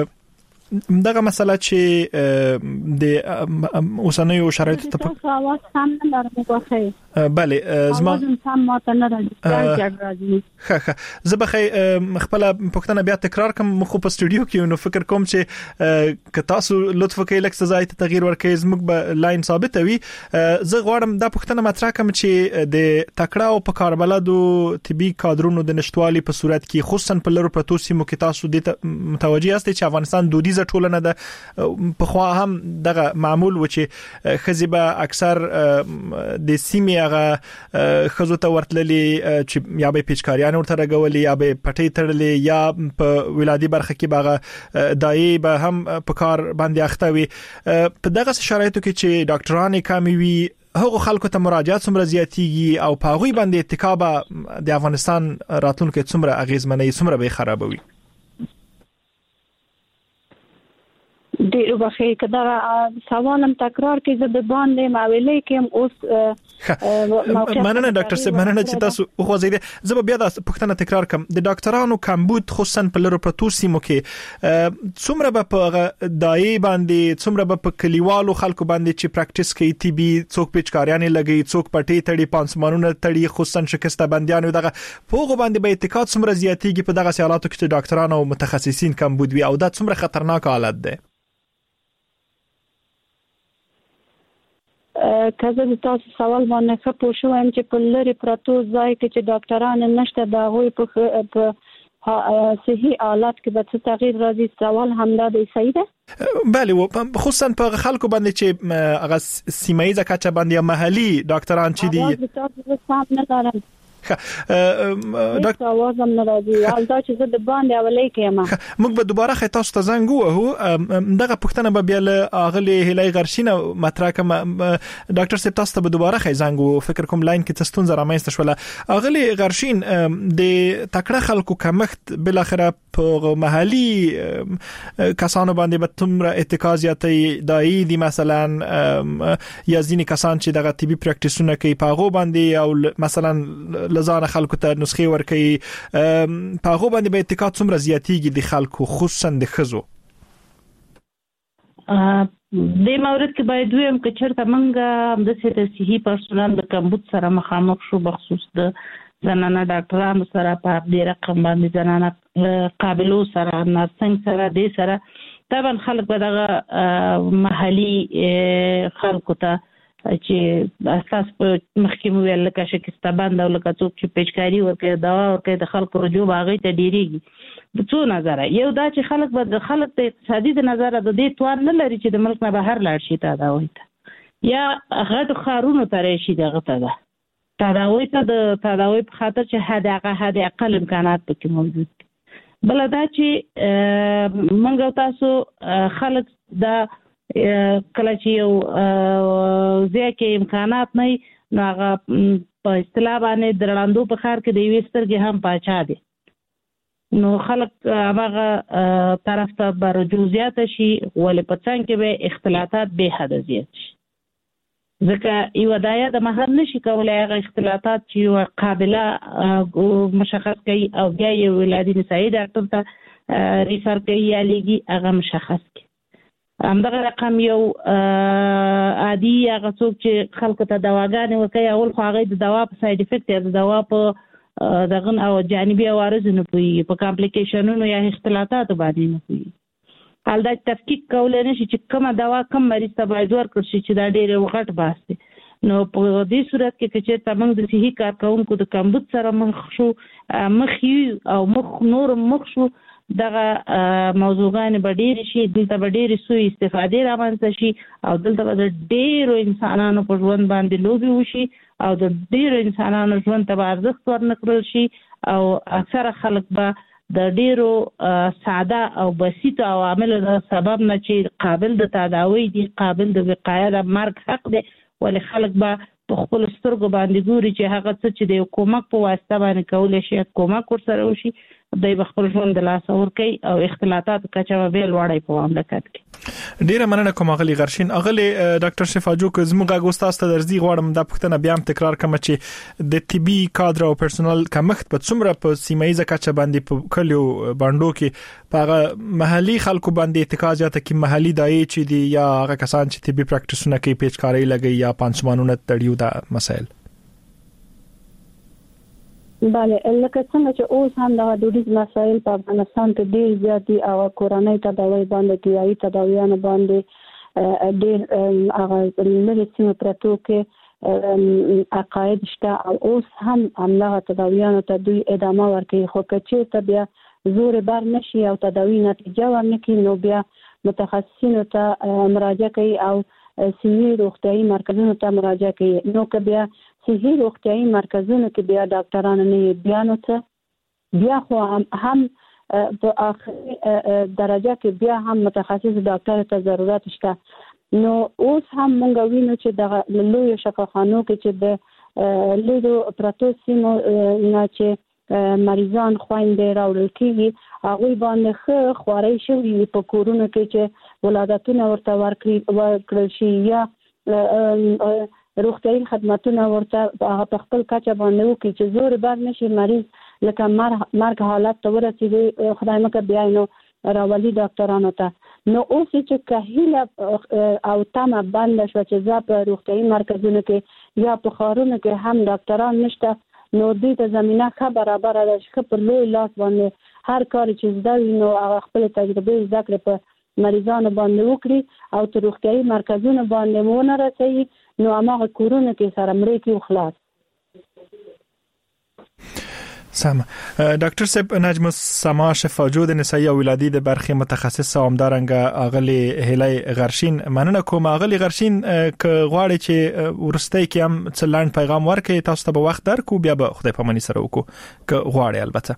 دغه مسله چې د اوسنیو شرایطو ته تاسو اواز سم نه لرم غوښه بله زما سم ماته نه راځي ښه ښه زه به خپل پښتنه بیا تکرار کوم خو په سټوډیو کې نو فکر کوم چې ک تاسو لطف وکړئ لکه ځای ته تغییر ورکړئ زموږ به لاین ثابت وي زه غواړم دا پښتنه مطرح کوم چې د تکړه او په کاربلدو طبي کادرونو د نشټوالي په صورت کې خصوصا په لرو پروتو سیمو کې تاسو د متوجي یاست چې افغانستان دودیزه ټولنه ده په خوا هم دغه معمول و چې خزيبه اکثر د سیمې هغه خزو ته ورتللي چې یا به پیچکاریان ورته راغولي یا به پټي تړلي یا په ولادي برخه کې باغه دایي به هم په کار باندې اخته وي په دغه شرایطو کې چې ډاکټران کمی وي هغه خلکو ته مراجعات څومره زیاتیږي او په هغه باندې اتکاب د افغانستان راتلونکو څومره اغیزمنې څومره به خرابوي ډېر وخت کدا سوالم تکرار کې زه د باندې معاملې کې اوس مننه ډاکټر صاحب مننه چې تاسو خو زیاده زه به بیا د پښتنه تکرار کوم د ډاکټرانو کمبود خصوصا په لرو پروتو سیمو کې څومره به په دایي باندې څومره به په کلیوالو خلکو باندې چې پریکټیس کوي تی بي څوک پیچکاریان لګي څوک پټي تړي پانسمانونه تړي خصوصا شکسته بنديانو دغه پوغه باندې به اتکاد څومره زیاتیږي په دغه حالاتو کې چې ډاکټرانو او متخصصین کمبود وي او دا څومره خطرناک حالت ده کله د تاسو سوال باندې ښه پوه شوم چې په لری پروتو ځای کې چې ډاکټران نشته دا غوي په صحي حالات کې به څه تغییر راځي سوال همدا دی صحیح ده بله خصوصا په خلکو باندې چې هغه سیمایي ځکه باندې محلي ډاکټران چې دي تاسو صاحب نه لرم ډاکټر اوازم نه راځي حالدا چې زه د باندې اولې کېم موږ به دوباره خې تاسو ته زنګ ووهو دغه پښتنه به بیا له اغلی هلای غرشینه مطرح کوم ډاکټر صاحب تاسو ته به دوباره خې زنګ وو فکر کوم لاین کې تاسو ته رامنځته شول اغلی غرشین د تکړه خلکو کمښت بل اخره په محلي کسانو باندې به تمره اتکازیاتي دای دي مثلا یا ځینې کسان چې دغه طبي پریکټیسونه کوي په هغه باندې او مثلا لزان خلکو ته نسخې ورکړي په هغه باندې به اتکاد څومره زیاتیږي د خلکو خصوصا د خزو د مورد کې باید ویم چې چرته منګه د سیده صحي پرسونل د کمبود سره مخامخ شو، بخصوص د زنانه ډاکټرانو سره په دې رقم باندې زنانه قابلو سره نرسنګ سره دې سره طبعا خلک به دغه محلي خلکو ته چې اساس په مخکې ویل لکه شکسته بند او لکه څوک چې پیچکاری ورکړي دوا ورکړي د خلکو رجوع هغه ته ډیریږي د څو نظر یو دا چې خلک به د خلک ته اقتصادي د نظر د دې توان نه لري چې د ملک نه بهر لاړ شي ته دا وایي یا غټ خارونو ته راشي دغه ته ده تداوی ته د تداوی په خاطر چې حد هغه حد اقل امکانات پکې موجود دي. بل دا چې منګو تاسو خلک دا کله چې یو ځکه امکانات نه نو هغه په اصطلاح باندې درلاندو په خار کې د ویسترګي هم پاچا دي، نو خلک هغه طرف ته برجوزیات شي ولې په څنګه کې به اختلافات به حد زیات شي، ځکه یو دایا د مهر نشي کولای هغه اختلافات چې قابله مشخص کوي او بیا یو ولادي نسایي ډاکټر ته ریفر کوي یا لګي هغه مشخص کوي. همدغه رقم یو عادي هغه څوک چې خلکو ته دواګانې ورکوي اول خو هغه د دوا په ساید افیکټ یا د دوا په دغه او جانبي عوارض نه پوهېږي، په کامپلیکیشنونو یا اختلافاتو باندې نه پوهېږي. حال دا تفکیک کولی نه شي چې کومه دوا کوم مریض ته باید ورکړل شي چې دا ډېر غټ بحث دی. نو په دې صورت کې که چېرته موږ د صحي کارکوونکو د کمبود سره مخ شو مخ یو او مخ نور مخ شو دغه موضوعګانې به ډېرې شي، دلته به ډېرې سوء استفادې رامنځته شي او دلته به د ډېرو انسانانو په ژوند باندې لوبې وشي او د ډېرو انسانانو ژوند ته به ارزښت ورنکړل شي او اکثره خلک به د ډېرو ساده او بسیطو عواملو د سبب نه چې قابل د تداوی دي، قابل د وقایه د مرګ حق دی، ولې خلک به په خپل سترګو باندې ګوري چې هغه څه چې د کومک په واسطه باندې کولی شي کومک ورسره وشي، دوی به خپل ژوند د لاسه ورکوي او اختلاطات کچه به بیا لوړی په مملکت کې. ډیره مننه کوم اغلی غرشین. اغلی ډاکټر شفاجو که زموږ غوستاست ته درځي غواړم دا پوښتنه بیا هم تکرار کوم چې د طبي کادر او پرسونل کمښت په څومره په سیمایي کچه باندې په کلیو باندو کې په محلي خلکو باندې اتکا زیاته کې محلي دای چې دی یا هغه کسان چې طبي پریکټیسونه کوي پیچکاری لګي یا پانسمانونه تړیو دا مسائل. بله لکه څنګه چې اوس هم د دودیز مسایل په افغانستان کې ډېر زیات دي او کورنۍ تداوی باندې کیایي تداویانو باندې ډېر هغه لري سیمه پرتو کې عقاید شته او اوس هم همدغه تداویانو ته دوی ادامه ورکوي، خو که چېرته بیا زور بر نشي او تداوی نتیجه ورنکړي نو بیا متخصصینو ته مراجعه کوي او صحي روغتیايي مرکزونو ته مراجعه کوي. نو که بیا صحي روغتیايي مرکزونو کې بیا ډاکټران نه بیا نو څه بیا خو هم په آخري درجه کې بیا هم متخصص ډاکټر ته ضرورت شته. نو اوس هم موږ وینو چې د لویو شفاخانو کې چې د لیدو پرتو سیمو نه چې مریضان خويندې راوړل کېږي هغوی باندې ښه خوارۍ شوي په کورونو کې چې ولادتونه ورته ورکړل شي یا روغتیايي خدماتونه ورته هغه په خپل کچه باندې وکړي چې زور بر نشي مریض لکه مرګ حالت ته ورسېږي خدای مکه بیا نو راولي ډاکټرانو ته. نو اوس چې کهیله او تمه بنده شوه چې زه په روغتیايي مرکزونو کې یا په ښارونو کې هم ډاکټران نشته نو دوی ته زمینه ښه برابره ده چې ښه پر لوی لاس باندې هر کار چې زده وي نو هغه خپلې تجربې زده کړې په مریضانو باندې وکړي او تر روغتیايي مرکزونو باندې ونه رسوي نو هماغه کورونه کې سره مړې کړي خلاص. سم ډاکټر صاحب نجم السما شفاجو د نسایي او ولادي د برخې متخصص اومدارنګ اغلی هلای غرشین مننه کوم. اغلی غرشین ک غواړي چې ورستۍ کې هم څلاند پیغام ورکړي تاسو ته به وخت درکو بیا به خدای په منی سره وکړو ک غواړي. البته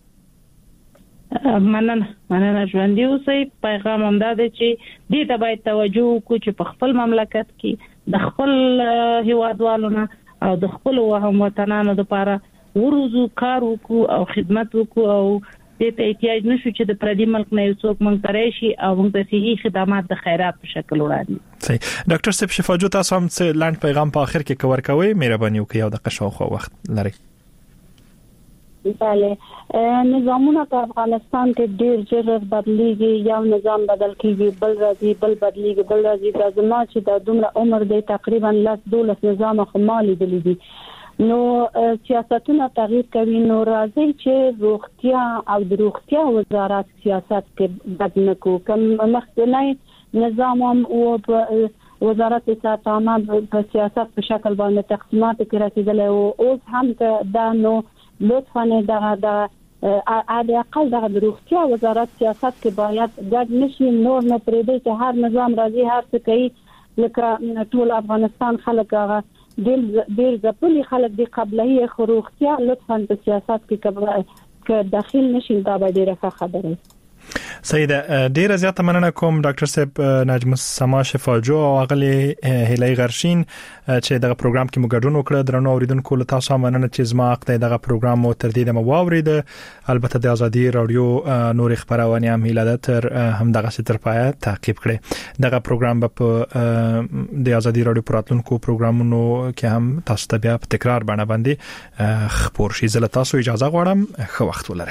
مننه مننه ژوندۍ اوسئ. پیغام هم دا دی چې دې ته باید توجه وکړو چې په خپل مملکت کې د خپل هیوادوالو نه او د خپل وهم وطنانو لپاره ورزو کار وکړو او خدمت وکړو او دې ته احتیاج نشو چې د پردي ملک نه یو څوک مونږ ته راشي او مونږ ته صحي خدمات د خیرات په شکل وړاندې. صحیح ډاکټر صاحب شفاجو تاسو هم څه لاند پیغام په اخر کې کور کوي مهرباني وکړئ او د قشو خو وخت لري. بله نظامونه په افغانستان کې ډیر ژر بدلیږي، یو نظام بدل کیږي بل راځي بل بدلیږي بل راځي. د زما چې د دومره عمر دی تقریبا لس دولس نظام خمالي دي، نو سیاستونه تغییر کوي. نو راځي چې روغتیا او د روغتیا وزارت سیاست کې بدل نکو. کوم مخکنی نظام او په وزارت صحت عامه په سیاست په شکل باندې تقسیمات کې رسیدلی او اوس هم دا نو لطفا دا دا عادي اقل د روغتیا وزارت سیاست کې باید ګډ نشي، نور نه پرېږدي چې هر نظام راځي هر څه کوي. لکه ټول افغانستان خلک هغه ډېر ځپلي خلک دي قبلهي روغتیا لطفا په سیاست کې که داخل نشي دا به ډېره خبره. سیده ډیره زیاته مننه کوم ډاکټر صاحب نجم السما شفاجو او غلي هلي غرشین چې دغه پروګرام کې مګډون وکړه. درنو اوریدونکو له تاسو مننه چې زما حق دغه پروګرام مو تر دې مو واورید. البته د ازادي رادیو نور خبرونه هم هیله تر هم دغه ستر پای تعقیب کړي. دغه پروګرام په د ازادي رادیو پراتونکو پروګرامونو کې هم تاسو ته بیا په تکرار باندې باندې خبر شي. زه له تاسو اجازه غواړم. خو وخت ولرئ.